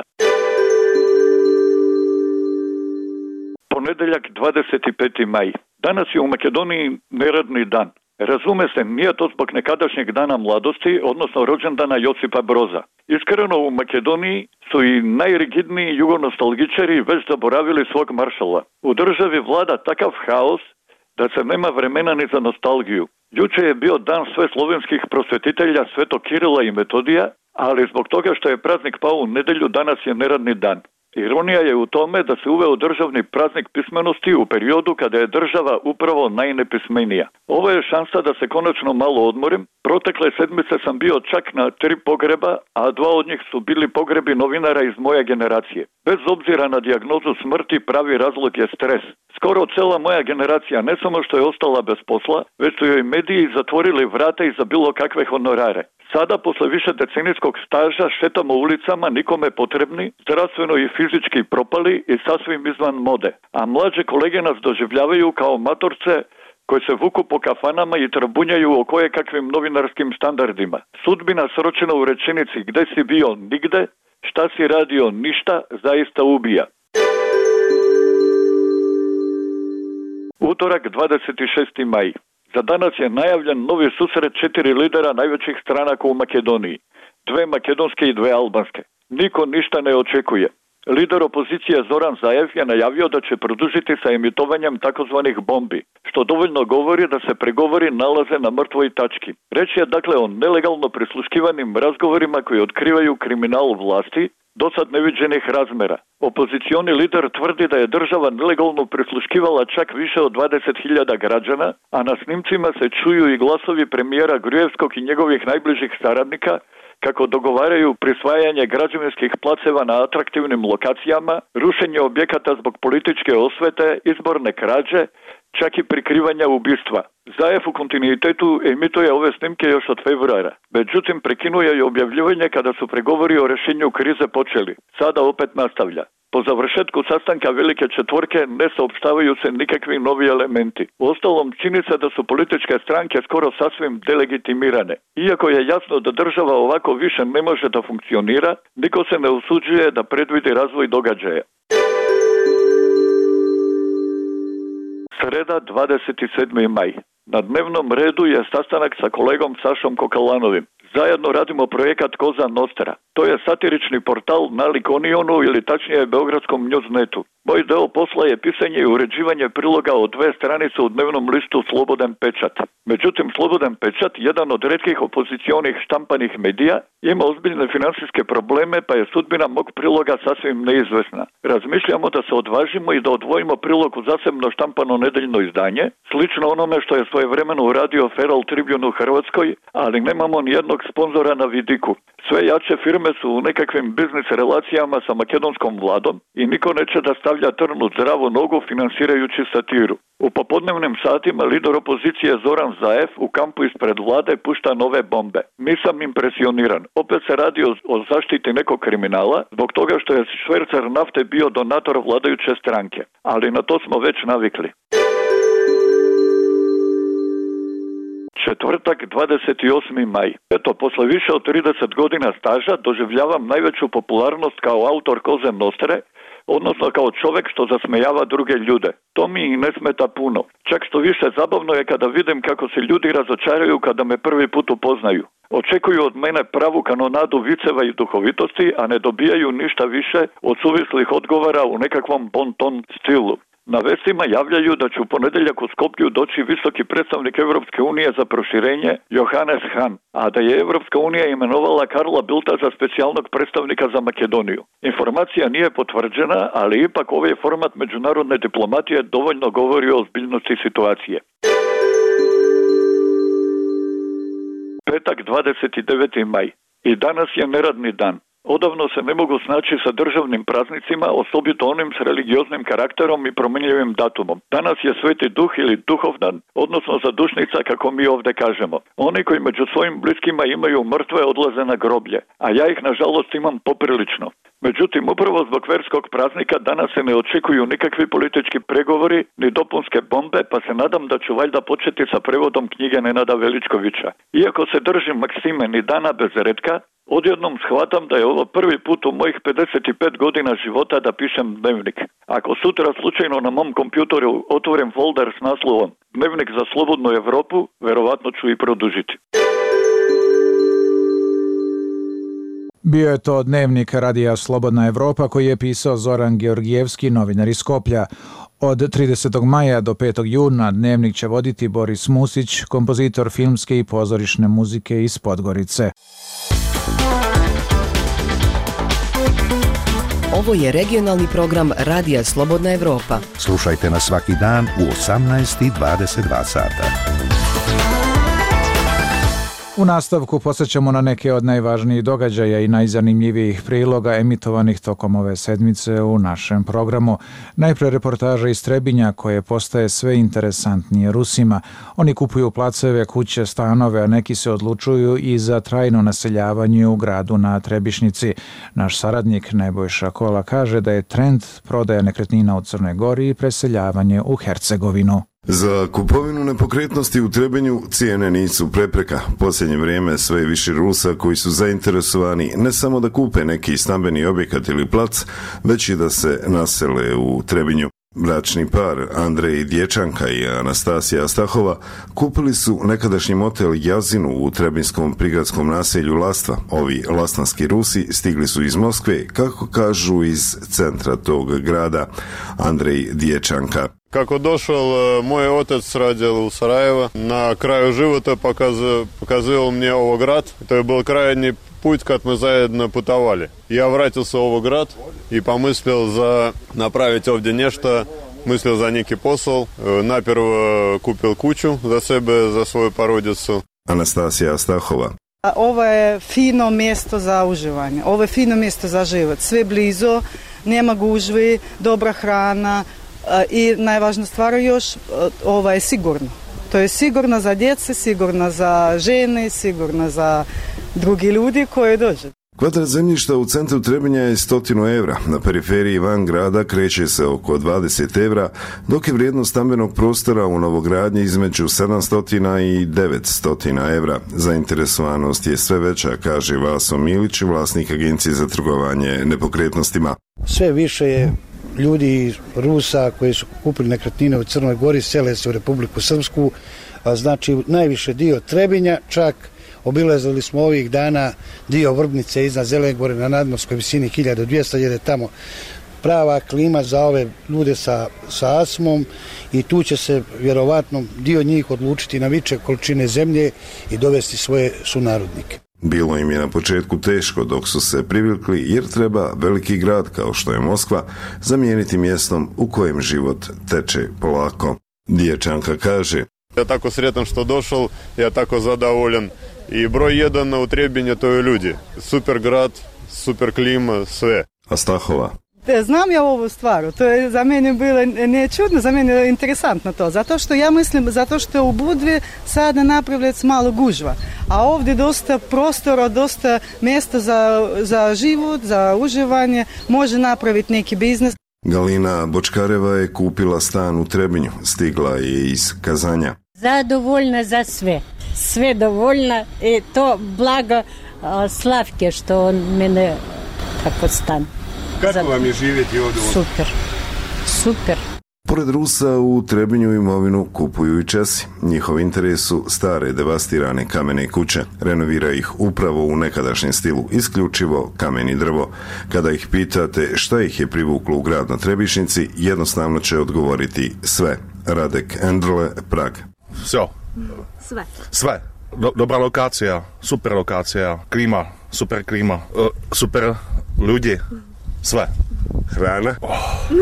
Ponedeljak dvadeset peti maj. Danas je u Makedoniji neradni dan. Razume se, nije to zbog nekadašnjeg dana mladosti, odnosno rođendana Josipa Broza. Iskreno, u Makedoniji su i najrigidniji jugonostalgičari već zaboravili svog maršala. U državi vlada takav haos da se nema vremena ni za nostalgiju. Juče je bio dan sve slovenskih prosvetitelja Svetog Kirila i Metodija, ali zbog toga što je praznik pao u nedelju, danas je neradni dan. Ironija je u tome da se uveo državni praznik pismenosti u periodu kada je država upravo najnepismenija. Ovo je šansa da se konačno malo odmorim. Protekle sedmice sam bio čak na tri pogreba, a dva od njih su bili pogrebi novinara iz moje generacije. Bez obzira na dijagnozu smrti, pravi razlog je stres. Skoro cela moja generacija ne samo što je ostala bez posla, već su joj mediji zatvorili vrata i za bilo kakve honorare. Sada, posle više decenijskog staža, šetamo ulicama nikome potrebni, zdravstveno i fizički propali i sasvim izvan mode. A mlađe kolege nas doživljavaju kao matorce koji se vuku po kafanama i trabunjaju o kojekakvim novinarskim standardima. Sudbina sročena u rečenici gde si bio nigde, šta si radio ništa, zaista ubija. Utorak, dvadeset šesti maj. Za danas je najavljen novi susret četiri lidera najvećih stranaka u Makedoniji. Dve makedonske i dve albanske. Niko ništa ne očekuje. Lider opozicije Zoran Zaev je najavio da će produžiti sa emitovanjem takozvanih bombi, što dovoljno govori da se pregovori nalaze na mrtvoj tački. Reč je dakle o nelegalno prisluškivanim razgovorima koji otkrivaju kriminal vlasti, dosad neviđenih razmera. Opozicioni lider tvrdi da je država nelegalno prisluškivala čak više od dvadeset hiljada građana, a na snimcima se čuju i glasovi premijera Grujevskog i njegovih najbližih saradnika kako dogovaraju prisvajanje građevinskih placeva na atraktivnim lokacijama, rušenje objekata zbog političke osvete, izborne krađe, čak i prikrivanja ubistva. Zaev u kontinuitetu emituje ove snimke još od februara. Međutim, prekinuje i objavljivanje kada su pregovori o rešenju krize počeli. Sada opet nastavlja. Po završetku sastanka Velike četvorke ne saopštavaju se nikakvi novi elementi. Uostalom, čini se da su političke stranke skoro sasvim delegitimirane. Iako je jasno da država ovako više ne može da funkcionira, niko se ne usuđuje da predvidi razvoj događaja. Sreda, dvadeset sedmi maj. Na dnevnom redu je sastanak sa kolegom Sašom Kokalanovim. Zajedno radimo projekat Koza Nostra. To je satirični portal nalik Onionu ili tačnije Beogradskom Newsnetu. Moj deo posla je pisanje i uređivanje priloga od dve stranice u dnevnom listu Slobodan pečat. Međutim, Slobodan pečat, jedan od retkih opozicionih štampanih medija, ima ozbiljne finansijske probleme, pa je sudbina mog priloga sasvim neizvesna. Razmišljamo da se odvažimo i da odvojimo prilog u zasebno štampano nedeljno izdanje, slično onome što je svojevremeno uradio Feral Tribune u Hrvatskoj, ali nemamo ni jednog sponzora na vidiku. Sve jače firme su u nekakvim biznis relacijama sa makedonskom vladom i niko neće da stavlja trn u zdravu nogu finansirajući satiru. U popodnevnim satima lider opozicije Zoran Zaev u kampu ispred vlade pušta nove bombe. Nisam impresioniran. Opet se radi o, o zaštiti nekog kriminala zbog toga što je švercer nafte bio donator vladajuće stranke. Ali na to smo već navikli. Četvrtak, dvadeset osmi maj. Eto, posle više od trideset godina staža doživljavam najveću popularnost kao autor Koze Nostre, odnosno kao čovek što zasmejava druge ljude. To mi i ne smeta puno. Čak što više zabavno je kada vidim kako se ljudi razočaraju kada me prvi put upoznaju. Očekuju od mene pravu kanonadu viceva i duhovitosti, a ne dobijaju ništa više od suvislih odgovora u nekakvom bon-ton stilu. Na vestima javljaju da će u ponedeljak u Skoplju doći visoki predstavnik Evropske unije za proširenje Johannes Hahn, a da je Evropska unija imenovala Karla Bildta za specijalnog predstavnika za Makedoniju. Informacija nije potvrđena, ali ipak ovaj format međunarodne diplomatije dovoljno govori o ozbiljnosti situacije. Petak, dvadeset deveti maj. I danas je neradni dan. Odavno se ne mogu snaći sa državnim praznicima, osobito onim s religioznim karakterom i promenljivim datumom. Danas je Sveti Duh ili Duhovdan, odnosno zadušnica kako mi ovde kažemo. Oni koji među svojim bliskima imaju mrtve odlaze na groblje, a ja ih nažalost imam poprilično. Međutim, upravo zbog verskog praznika danas se ne očekuju nikakvi politički pregovori ni dopunske bombe, pa se nadam da ću valjda početi sa prevodom knjige Nenada Veličkovića. Iako se držim maksime ni dana bez retka, odjednom shvatam da je ovo prvi put u mojih pedeset pet godina života da pišem dnevnik. Ako sutra slučajno na mom kompjutoru otvorim folder s naslovom Dnevnik za slobodnu Evropu, verovatno ću i produžiti. Bio je to dnevnik radija Slobodna Evropa koji je pisao Zoran Georgijevski, novinar iz Skoplja. Od tridesetog maja do petog juna dnevnik će voditi Boris Musić, kompozitor filmske i pozorišne muzike iz Podgorice. Ovo je regionalni program Radija Slobodna Evropa. Slušajte nas svaki dan u osamnaest i dvadeset dva sata. U nastavku posjećamo na neke od najvažnijih događaja i najzanimljivijih priloga emitovanih tokom ove sedmice u našem programu. Najpre reportaža iz Trebinja koje postaje sve interesantnije Rusima. Oni kupuju placeve, kuće, stanove, a neki se odlučuju i za trajno naseljavanje u gradu na Trebišnici. Naš saradnik Nebojša Kola kaže da je trend prodaja nekretnina u Crnoj Gori i preseljavanje u Hercegovinu. Za kupovinu nepokretnosti u Trebinju cijene nisu prepreka. Posljednje vrijeme sve više Rusa koji su zainteresovani ne samo da kupe neki stambeni objekat ili plac, već i da se nasele u Trebinju. Bračni par Andrej Dječanka i Anastasija Stahova kupili su nekadašnji motel Jazinu u trebinskom prigradskom naselju Lastva. Ovi lastanski Rusi stigli su iz Moskve, kako kažu iz centra tog grada. Andrej Dječanka. Kako došao moj otac radio u Sarajevo, na kraju života pokazivao мне ovo grad. To je bio krajnji put kad smo zajedno putovali. Ja vratio se u ovo grad i pomislio za napraviti ovdje nešto, mislio za neki posao. Najprvo kupil kuću za sebe, za svoju porodicu. Anastasija Stahova. Ovo je fino mjesto za uživanje, ovo je fino mjesto za život. Sve blizu, nema gužvi, dobra hrana i najvažnija stvar još, ovo je sigurno. To je sigurno za djece, sigurno za žene, sigurno za drugi ljudi koji dođu. Kvadrat zemljišta u centru Trebinja je stotinu evra, na periferiji van grada kreće se oko dvadeset evra, dok je vrijednost stambenog prostora u novogradnji između sedamsto i devetsto evra. Zainteresovanost je sve veća, kaže Vaso Milić, vlasnik agencije za trgovanje nepokretnostima. Sve više je ljudi Rusa koji su kupili nekretnine u Crnoj Gori, sele se u Republiku Srpsku, a znači najviše dio Trebinja, čak obilazili smo ovih dana dio Vrbnice iznad Zelene Gore na nadmorskoj visini hiljadu dvjesto, jer je tamo prava klima za ove ljude sa, sa astmom i tu će se vjerovatno dio njih odlučiti na veće količine zemlje i dovesti svoje sunarodnike. Bilo im je na početku teško dok su se privikli jer treba veliki grad kao što je Moskva zamijeniti mjestom u kojem život teče polako. Dječanka kaže: Ja tako sretan što došao, ja tako zadovoljan. I broj jedan u Trebinju to je ljudi. Super grad, super klima, sve. A Stahova? Znam ja ovu stvar, to je za mene bilo ne čudno, za mene je interesantno to, zato što ja mislim, zato što u Budvi sada napravljaju malo gužva, a ovdje dosta prostora, dosta mjesta za, za život, za uživanje, može napraviti neki biznis. Galina Bočkareva je kupila stan u Trebinju, stigla je iz Kazanja. Zadovoljna za sve, sve dovoljna i to blago Slavke što on mene tako stan. Kako vam je živjeti ovdje? Super, super. Pored Rusa u Trebinju imovinu kupuju i Česi. Njihov interes su stare devastirane kamene kuće. Renovira ih upravo u nekadašnjem stilu, isključivo kamen i drvo. Kada ih pitate šta ih je privuklo u grad na Trebišnici, jednostavno će odgovoriti sve. Radek Endrle, Prag. Sve. Sve. Sve. Do, dobra lokacija, super lokacija, klima, super klima, uh, super ljudi. Sve. Hrana? Oh.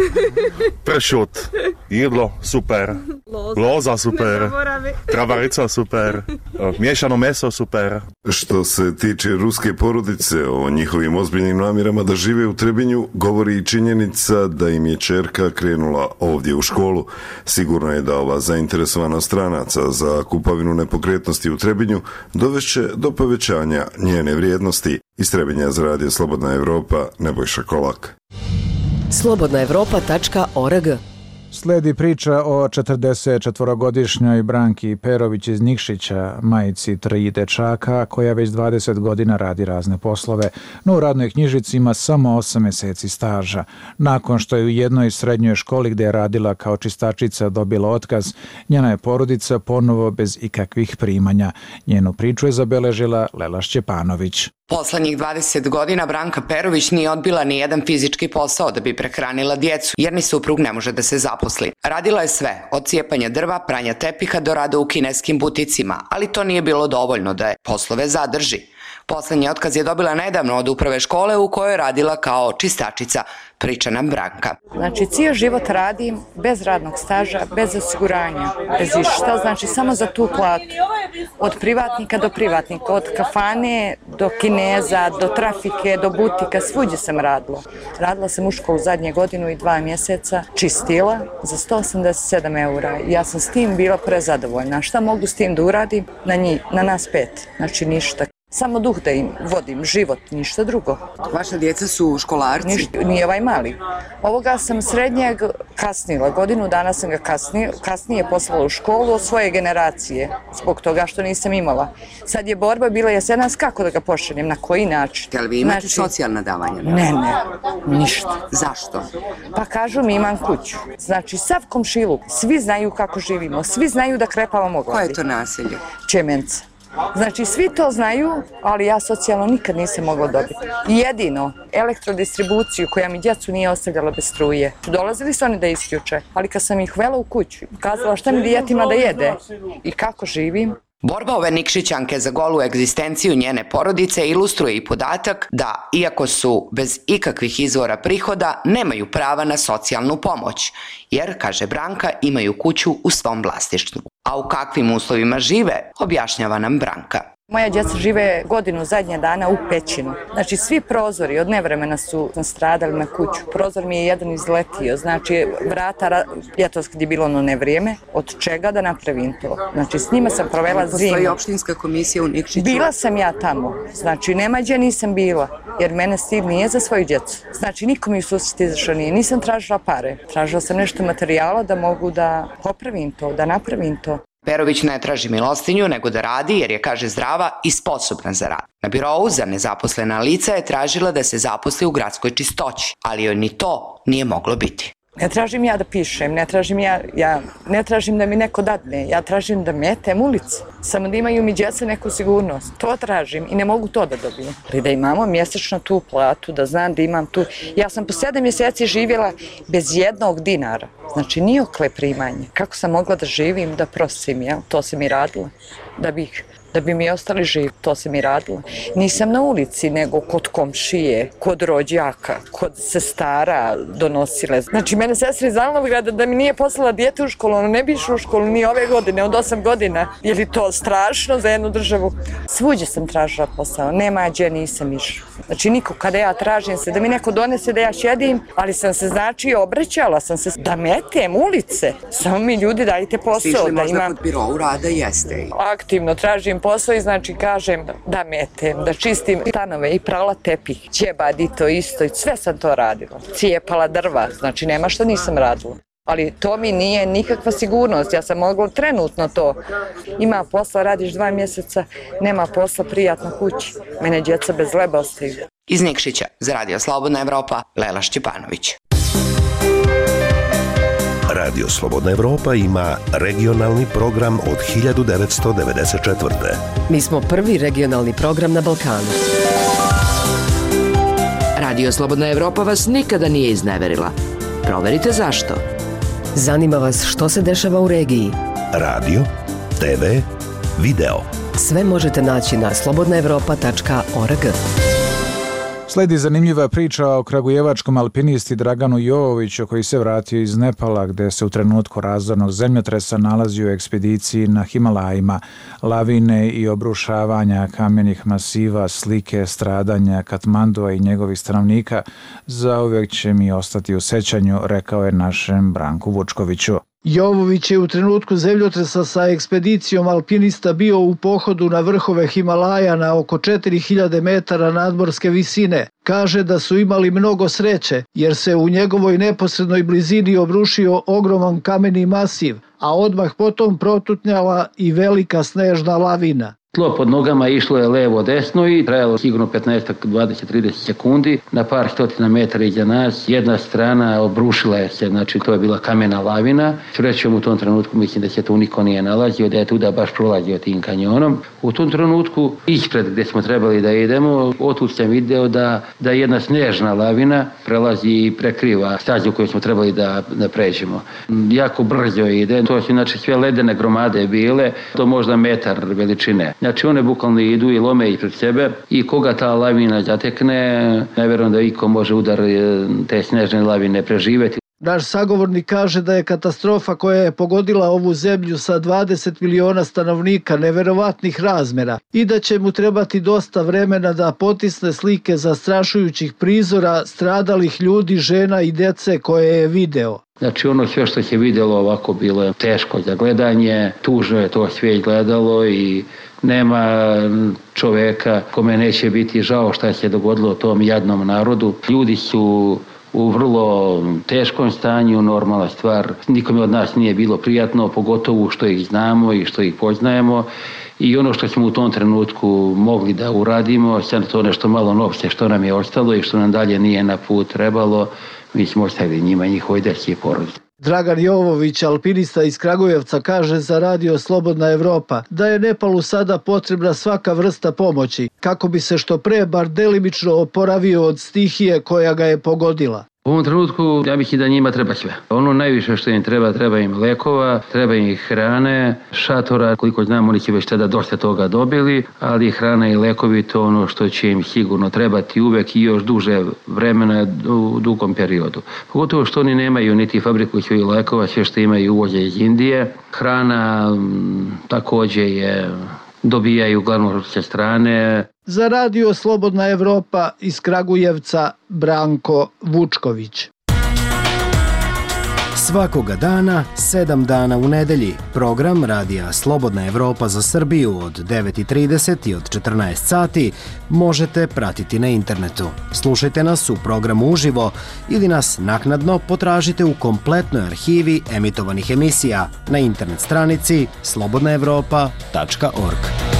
Pršut. Jedlo, super. Loza, Loza super. Travarica, super. Miješano meso, super. Što se tiče ruske porodice, o njihovim ozbiljnim namjerama da žive u Trebinju, govori i činjenica da im je ćerka krenula ovdje u školu. Sigurno je da ova zainteresovanost stranaca za kupovinu nepokretnosti u Trebinju dovešće do povećanja njene vrijednosti. Iz Trebinja za Radio Slobodna Evropa, Nebojša Kolak. slobodna evropa tačka org. Sledi priča o četrdesetčetvorogodišnjoj Branki Perović iz Nikšića, majici tri dečaka, koja već dvadeset godina radi razne poslove, no u radnoj knjižici ima samo osam mjeseci staža. Nakon što je u jednoj srednjoj školi gdje je radila kao čistačica dobila otkaz, njena je porodica ponovo bez ikakvih primanja. Njenu priču je zabeležila Lela Šćepanović. Poslednjih dvadeset godina Branka Perović nije odbila ni jedan fizički posao da bi prehranila djecu, jer ni suprug ne može da se zaposli. Radila je sve, od cijepanja drva, pranja tepiha do rada u kineskim buticima, ali to nije bilo dovoljno da je poslove zadrži. Poslednji otkaz je dobila nedavno od uprave škole u kojoj je radila kao čistačica, priča nam Branka. Znači, cijel život radim bez radnog staža, bez osiguranja, bez išta, znači samo za tu platu. Od privatnika do privatnika, od kafane do kineza, do trafike, do butika, svuđe sam radila. Radila sam u školu zadnje godinu i dva mjeseca, čistila za sto osamdeset sedam eura. Ja sam s tim bila prezadovoljna. Šta mogu s tim da uradim? Na njih, na nas pet, znači ništa. Samo duh da im vodim, život, ništa drugo. Vaša djeca su školarci? Ništa, nije ovaj mali. Ovoga sam srednjeg kasnila, godinu dana sam ga kasnije, kasnije poslala u školu od svoje generacije, zbog toga što nisam imala. Sad je borba bila jesenas kako da ga pošaljem, na koji način. Jel vi imate znači, socijalna davanja? Ne, ne, ništa. Zašto? Pa kažu mi imam kuću. Znači, sav komšiluk, svi znaju kako živimo, svi znaju da krepavamo glavi. Koje je to naselje? Čemenca. Znači, svi to znaju, ali ja socijalno nikad nisam mogla dobiti. Jedino, elektrodistribuciju koja mi djecu nije ostavljala bez struje. Dolazili su oni da isključe, ali kad sam ih vela u kuću, kazala šta mi djetima da jede i kako živim. Borba ove Nikšićanke za golu egzistenciju njene porodice ilustruje i podatak da, iako su bez ikakvih izvora prihoda, nemaju prava na socijalnu pomoć, jer, kaže Branka, imaju kuću u svom vlasništvu. A u kakvim uslovima žive, objašnjava nam Branka. Moja djeca žive godinu zadnje dana u pećinu. Znači, svi prozori od nevremena su nastradali na kuću. Prozor mi je jedan izletio, znači vrata, ljetos kad je bilo ono nevrijeme, od čega da napravim to. Znači, s njima sam provela zimu. Postoji opštinska komisija u Nikšiću? Bila sam ja tamo, znači nema gdje nisam bila, jer mene stil nije za svoju djecu. Znači, niko mi u susret izašao nije, nisam tražila pare. Tražila sam nešto materijala da mogu da popravim to, da napravim to. Perović ne traži milostinju, nego da radi jer je, kaže, zdrava i sposobna za rad. Na birou za nezaposlena lica je tražila da se zaposli u gradskoj čistoći, ali joj ni to nije moglo biti. Ne tražim ja da pišem, ne tražim ja, ja ne tražim da mi neko dadne, ja tražim da metem ulicu, samo da imaju mi djeca neku sigurnost. To tražim i ne mogu to da dobijem. Ali da imamo mjesečno tu platu, da znam da imam tu. Ja sam po sedam mjeseci živjela bez jednog dinara, znači nijokle primanje. Kako sam mogla da živim, da prosim, ja? To se mi radilo, da bih... da bi mi ostali živi, to se mi radilo. Nisam na ulici, nego kod komšije, kod rođaka, kod sestara donosile. Znači, mene sestra iz Alnovgrada da mi nije poslala dijete u školu, ono ne bi išlo u školu ni ove godine, od osam godina. Je li to strašno za jednu državu? Svuđe sam tražila posao, nema gdje nisam išla. Znači, niko kada ja tražim se da mi neko donese da ja šedim, ali sam se, znači, obraćala sam se da metem ulice. Samo mi ljudi dajte posao. Stišli da možda imam... kod birou rada jeste. Aktivno tražim posao i znači kažem da metem, da čistim stanove i prala tepih, ćebad i to isto i sve sam to radila. Cijepala drva, znači nema što nisam radila. Ali to mi nije nikakva sigurnost, ja sam mogla trenutno to. Ima posla, radiš dva mjeseca, nema posla, prijatno kući. Mene djeca bez leba ostaju. Iz Nikšića, za Radio Slobodna Evropa, Lela Šćepanović. Radio Slobodna Evropa ima regionalni program od hiljadu devetsto devedeset četvrte. Mi smo prvi regionalni program na Balkanu. Radio Slobodna Evropa vas nikada nije izneverila. Proverite zašto. Zanima vas što se dešava u regiji. Radio, te ve, video. Sve možete naći na slobodna evropa tačka org. Sledi zanimljiva priča o kragujevačkom alpinisti Draganu Jovoviću koji se vratio iz Nepala gde se u trenutku razornog zemljotresa nalazi u ekspediciji na Himalajima. Lavine i obrušavanja kamenih masiva, slike stradanja Katmandua i njegovih stanovnika zauvijek će mi ostati u sećanju, rekao je našem Branku Vučkoviću. Jovović je u trenutku zemljotresa sa ekspedicijom alpinista bio u pohodu na vrhove Himalaja na oko četiri hiljade metara nadmorske visine. Kaže da su imali mnogo sreće jer se u njegovoj neposrednoj blizini obrušio ogroman kameni masiv, a odmah potom protutnjala i velika snežna lavina. Tlo pod nogama išlo je levo desno i trajalo sigurno petnaest, dvadeset, trideset sekundi. Na par stotina metara iza nas jedna strana obrušila je se, znači to je bila kamena lavina. Srećom u tom trenutku mislim da se tu niko nije nalazio, da je tuda baš prolazio tim kanjonom. U tom trenutku ispred gdje smo trebali da idemo, otud sam video da, da jedna snežna lavina prelazi i prekriva stazu koju smo trebali da, da pređemo. Jako brzo ide, to su znači sve ledene gromade bile, to možda metar veličine. Znači one bukvalno idu i lome ispred sebe i koga ta lavina zatekne, ne vjerujem da iko može udar te snežne lavine preživjeti. Naš sagovornik kaže da je katastrofa koja je pogodila ovu zemlju sa dvadeset miliona stanovnika neverovatnih razmera i da će mu trebati dosta vremena da potisne slike zastrašujućih prizora stradalih ljudi, žena i dece koje je video. Znači ono sve što se vidjelo ovako bilo je teško za gledanje, tužno je to sve gledalo i nema čoveka kome neće biti žao šta se dogodilo tom jadnom narodu. Ljudi su u vrlo teškom stanju, normalna stvar. Nikome od nas nije bilo prijatno, pogotovo što ih znamo i što ih poznajemo. I ono što smo u tom trenutku mogli da uradimo, sad to nešto malo novce što nam je ostalo i što nam dalje nije na put trebalo, mi smo ostavili njima njihovoj deci i porodici. Dragan Jovović, alpinista iz Kragujevca, kaže za radio Slobodna Evropa da je Nepalu sada potrebna svaka vrsta pomoći kako bi se što pre bar delimično oporavio od stihije koja ga je pogodila. U ovom trenutku ja bih i da njima treba sve. Ono najviše što im treba, treba im lekova, treba im hrane, šatora, koliko znam oni će već tada dosta toga dobili, ali hrana i lekovi to ono što će im sigurno trebati uvek i još duže vremena u dugom periodu. Pogotovo što oni nemaju niti fabriku svojih lekova, sve što imaju uvoze iz Indije. Hrana m, također je dobijaju uglavnom sa strane. Za radio Slobodna Evropa iz Kragujevca Branko Vučković. Svakoga dana, sedam dana u nedelji, program Radija Slobodna Evropa za Srbiju od devet i trideset i od četrnaest sati možete pratiti na internetu. Slušajte nas u programu uživo ili nas naknadno potražite u kompletnoj arhivi emitovanih emisija na internet stranici slobodna evropa tačka org.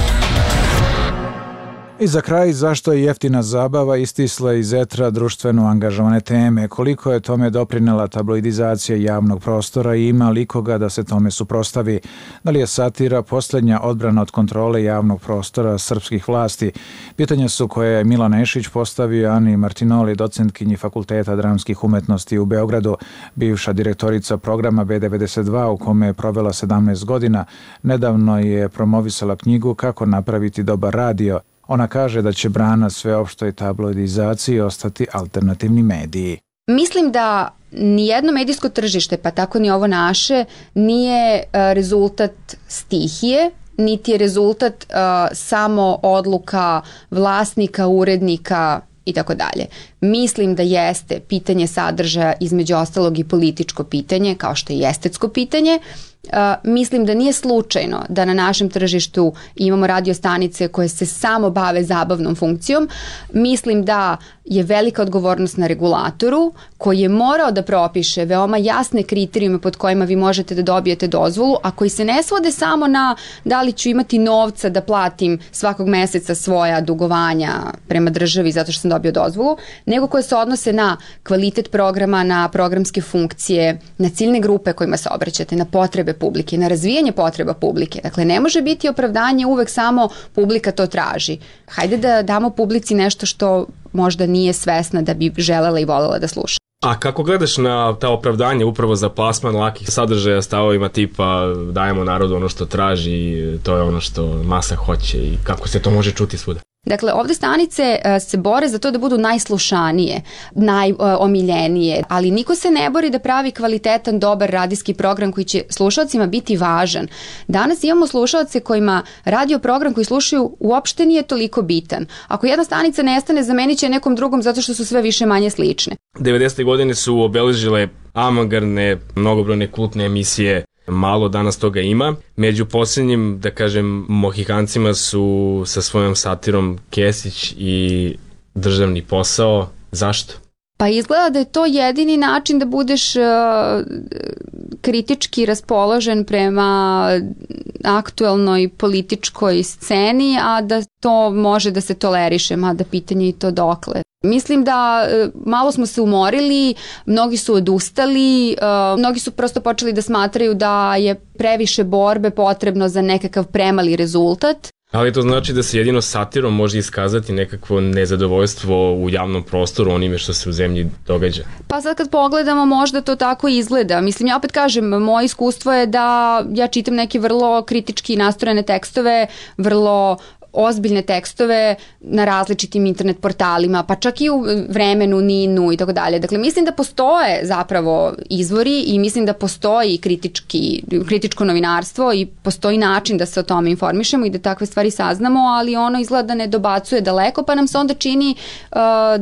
I za kraj, zašto je jeftina zabava istisla iz etra društveno angažovane teme? Koliko je tome doprinela tabloidizacija javnog prostora i ima li koga da se tome suprostavi? Da li je satira posljednja odbrana od kontrole javnog prostora srpskih vlasti? Pitanja su koje je Milan Ešić postavio Ani Martinoli, docentkinji Fakulteta dramskih umetnosti u Beogradu, bivša direktorica programa B devedeset dva u kome je provela sedamnaest godina. Nedavno je promovisala knjigu Kako napraviti dobar radio. Ona kaže da će brana sveopštoj tabloidizaciji ostati alternativni mediji. Mislim da nijedno medijsko tržište, pa tako ni ovo naše, nije rezultat stihije, niti je rezultat uh, samo odluka vlasnika, urednika i tako dalje. Mislim da jeste pitanje sadržaja, između ostalog i političko pitanje, kao što je i estetsko pitanje. Uh, mislim da nije slučajno da na našem tržištu imamo radio stanice koje se samo bave zabavnom funkcijom. Mislim da je velika odgovornost na regulatoru koji je morao da propiše veoma jasne kriterijume pod kojima vi možete da dobijete dozvolu, a koji se ne svode samo na da li ću imati novca da platim svakog meseca svoja dugovanja prema državi zato što sam dobio dozvolu, nego koje se odnose na kvalitet programa, na programske funkcije, na ciljne grupe kojima se obraćate, na potrebe publike, na razvijanje potreba publike. Dakle, ne može biti opravdanje uvek samo publika to traži. Hajde da damo publici nešto što možda nije svesna da bi želela i voljela da sluša. A kako gledaš na ta opravdanja upravo za plasman lakih sadržaja stavovima tipa dajemo narodu ono što traži, to je ono što masa hoće i kako se to može čuti svuda? Dakle, ovde stanice uh, se bore za to da budu najslušanije, najomiljenije, ali niko se ne bori da pravi kvalitetan, dobar radijski program koji će slušalcima biti važan. Danas imamo slušalce kojima radio program koji slušaju uopšte nije toliko bitan. Ako jedna stanica nestane, zamenit će nekom drugom zato što su sve više manje slične. devedesete godine su obeležile avangardne, mnogobrojne kultne emisije. Malo danas toga ima. Među posljednjim, da kažem, mohikancima su sa svojom satirom Kesić i Državni posao. Zašto? Pa izgleda da je to jedini način da budeš uh, kritički raspoložen prema aktuelnoj političkoj sceni, a da to može da se toleriše, mada pitanje i to dokle. Mislim da uh, malo smo se umorili, mnogi su odustali, uh, mnogi su prosto počeli da smatraju da je previše borbe potrebno za nekakav premali rezultat. Ali to znači da se jedino satirom može iskazati nekakvo nezadovoljstvo u javnom prostoru onime što se u zemlji događa. Pa sad kad pogledamo možda to tako izgleda. Mislim, ja opet kažem, moje iskustvo je da ja čitam neke vrlo kritički nastrojene tekstove, vrlo ozbiljne tekstove na različitim internet portalima, pa čak i u Vremenu, Ninu i tako dalje. Dakle, mislim da postoje zapravo izvori i mislim da postoji kritički, kritičko novinarstvo i postoji način da se o tome informišemo i da takve stvari saznamo, ali ono izgleda da ne dobacuje daleko, pa nam se onda čini uh,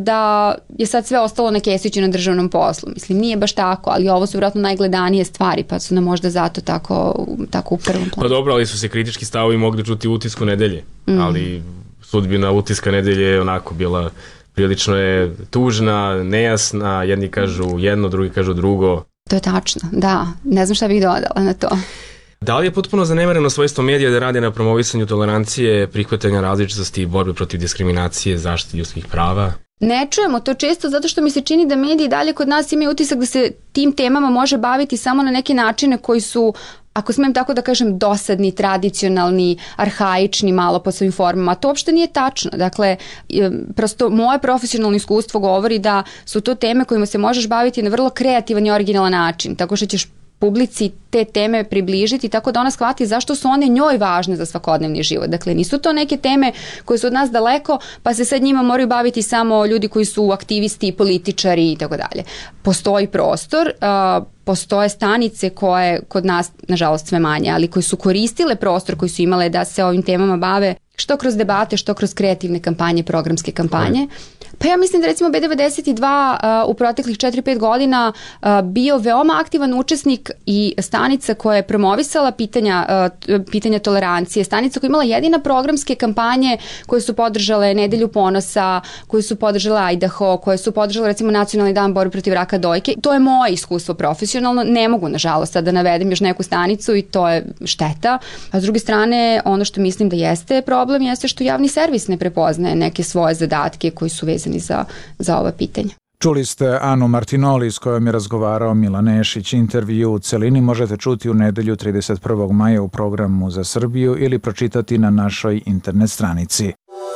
da je sad sve ostalo na kesiću na državnom poslu. Mislim, nije baš tako, ali ovo su vjerojatno najgledanije stvari, pa su nam možda zato tako, tako u prvom planu. Pa dobro, ali su se kritički stavovi mogli čuti u Utisku nedelje. Mm. Ali sudbina Utiska nedelje je onako bila prilično je tužna, nejasna, jedni kažu jedno, drugi kažu drugo. To je tačno, da. Ne znam šta bih dodala na to. Da li je potpuno zanemareno svojstvo medija da rade na promovisanju tolerancije, prihvatanja različitosti i borbe protiv diskriminacije, zaštite ljudskih prava? Ne čujemo to često zato što mi se čini da mediji dalje kod nas imaju utisak da se tim temama može baviti samo na neke načine koji su, ako smijem tako da kažem, dosadni, tradicionalni, arhaični malo po svojim formama. To uopšte nije tačno. Dakle, prosto moje profesionalno iskustvo govori da su to teme kojima se možeš baviti na vrlo kreativan i originalan način, tako što ćeš publici te teme približiti tako da ona shvati zašto su one njoj važne za svakodnevni život. Dakle, nisu to neke teme koje su od nas daleko, pa se sad njima moraju baviti samo ljudi koji su aktivisti, političari i tako dalje. Postoji prostor, uh, postoje stanice koje kod nas, nažalost, sve manje, ali koje su koristile prostor koji su imale da se ovim temama bave što kroz debate, što kroz kreativne kampanje, programske kampanje. Pa ja mislim da recimo B devedeset dva uh, u proteklih četiri pet godina uh, bio veoma aktivan učesnik i stanica koja je promovisala pitanja, uh, pitanja tolerancije, stanica koja je imala jedina programske kampanje koje su podržale Nedelju ponosa, koje su podržale Idaho, koje su podržale recimo Nacionalni dan borbe protiv raka dojke. To je moje iskustvo profesionalno, ne mogu nažalost sad da navedem još neku stanicu i to je šteta. A s druge strane, ono što mislim da jeste problem jeste što javni servis ne prepoznaje neke svoje zadatke koji su vezani za, za ova pitanja. Čuli ste Anu Martinoli s kojom je razgovarao Milan Nešić. Intervju u celini možete čuti u nedelju trideset prvog maja u programu za Srbiju ili pročitati na našoj internet stranici.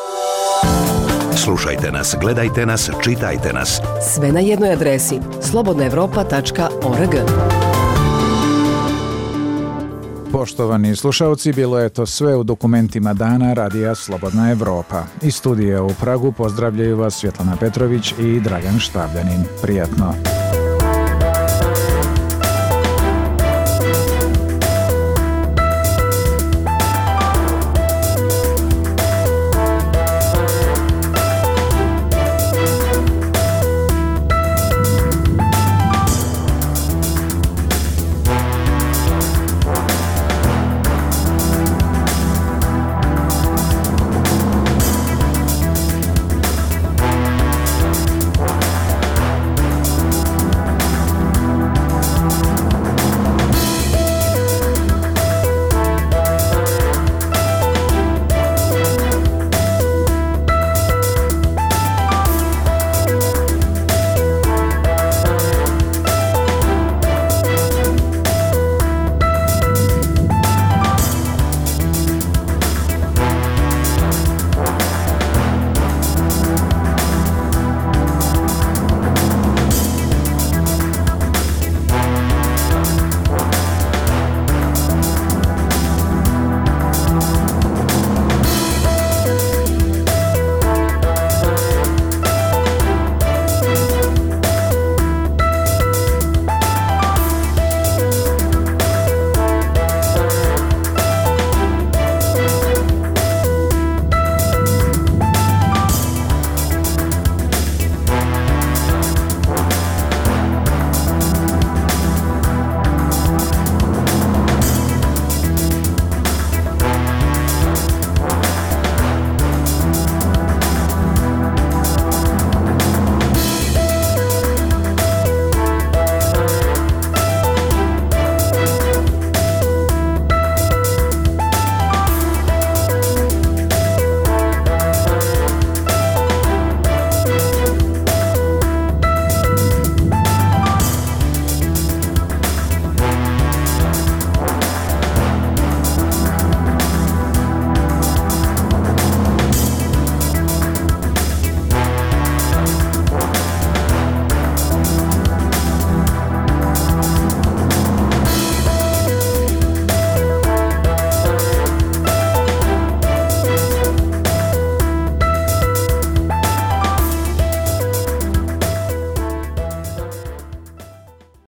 Slušajte nas, gledajte nas, čitajte nas. Sve na jednoj adresi slobodna evropa tačka org. Poštovani slušalci, bilo je to sve u dokumentima dana Radija Slobodna Evropa. Iz studija u Pragu pozdravljaju vas Svjetlana Petrović i Dragan Štavljanin. Prijatno.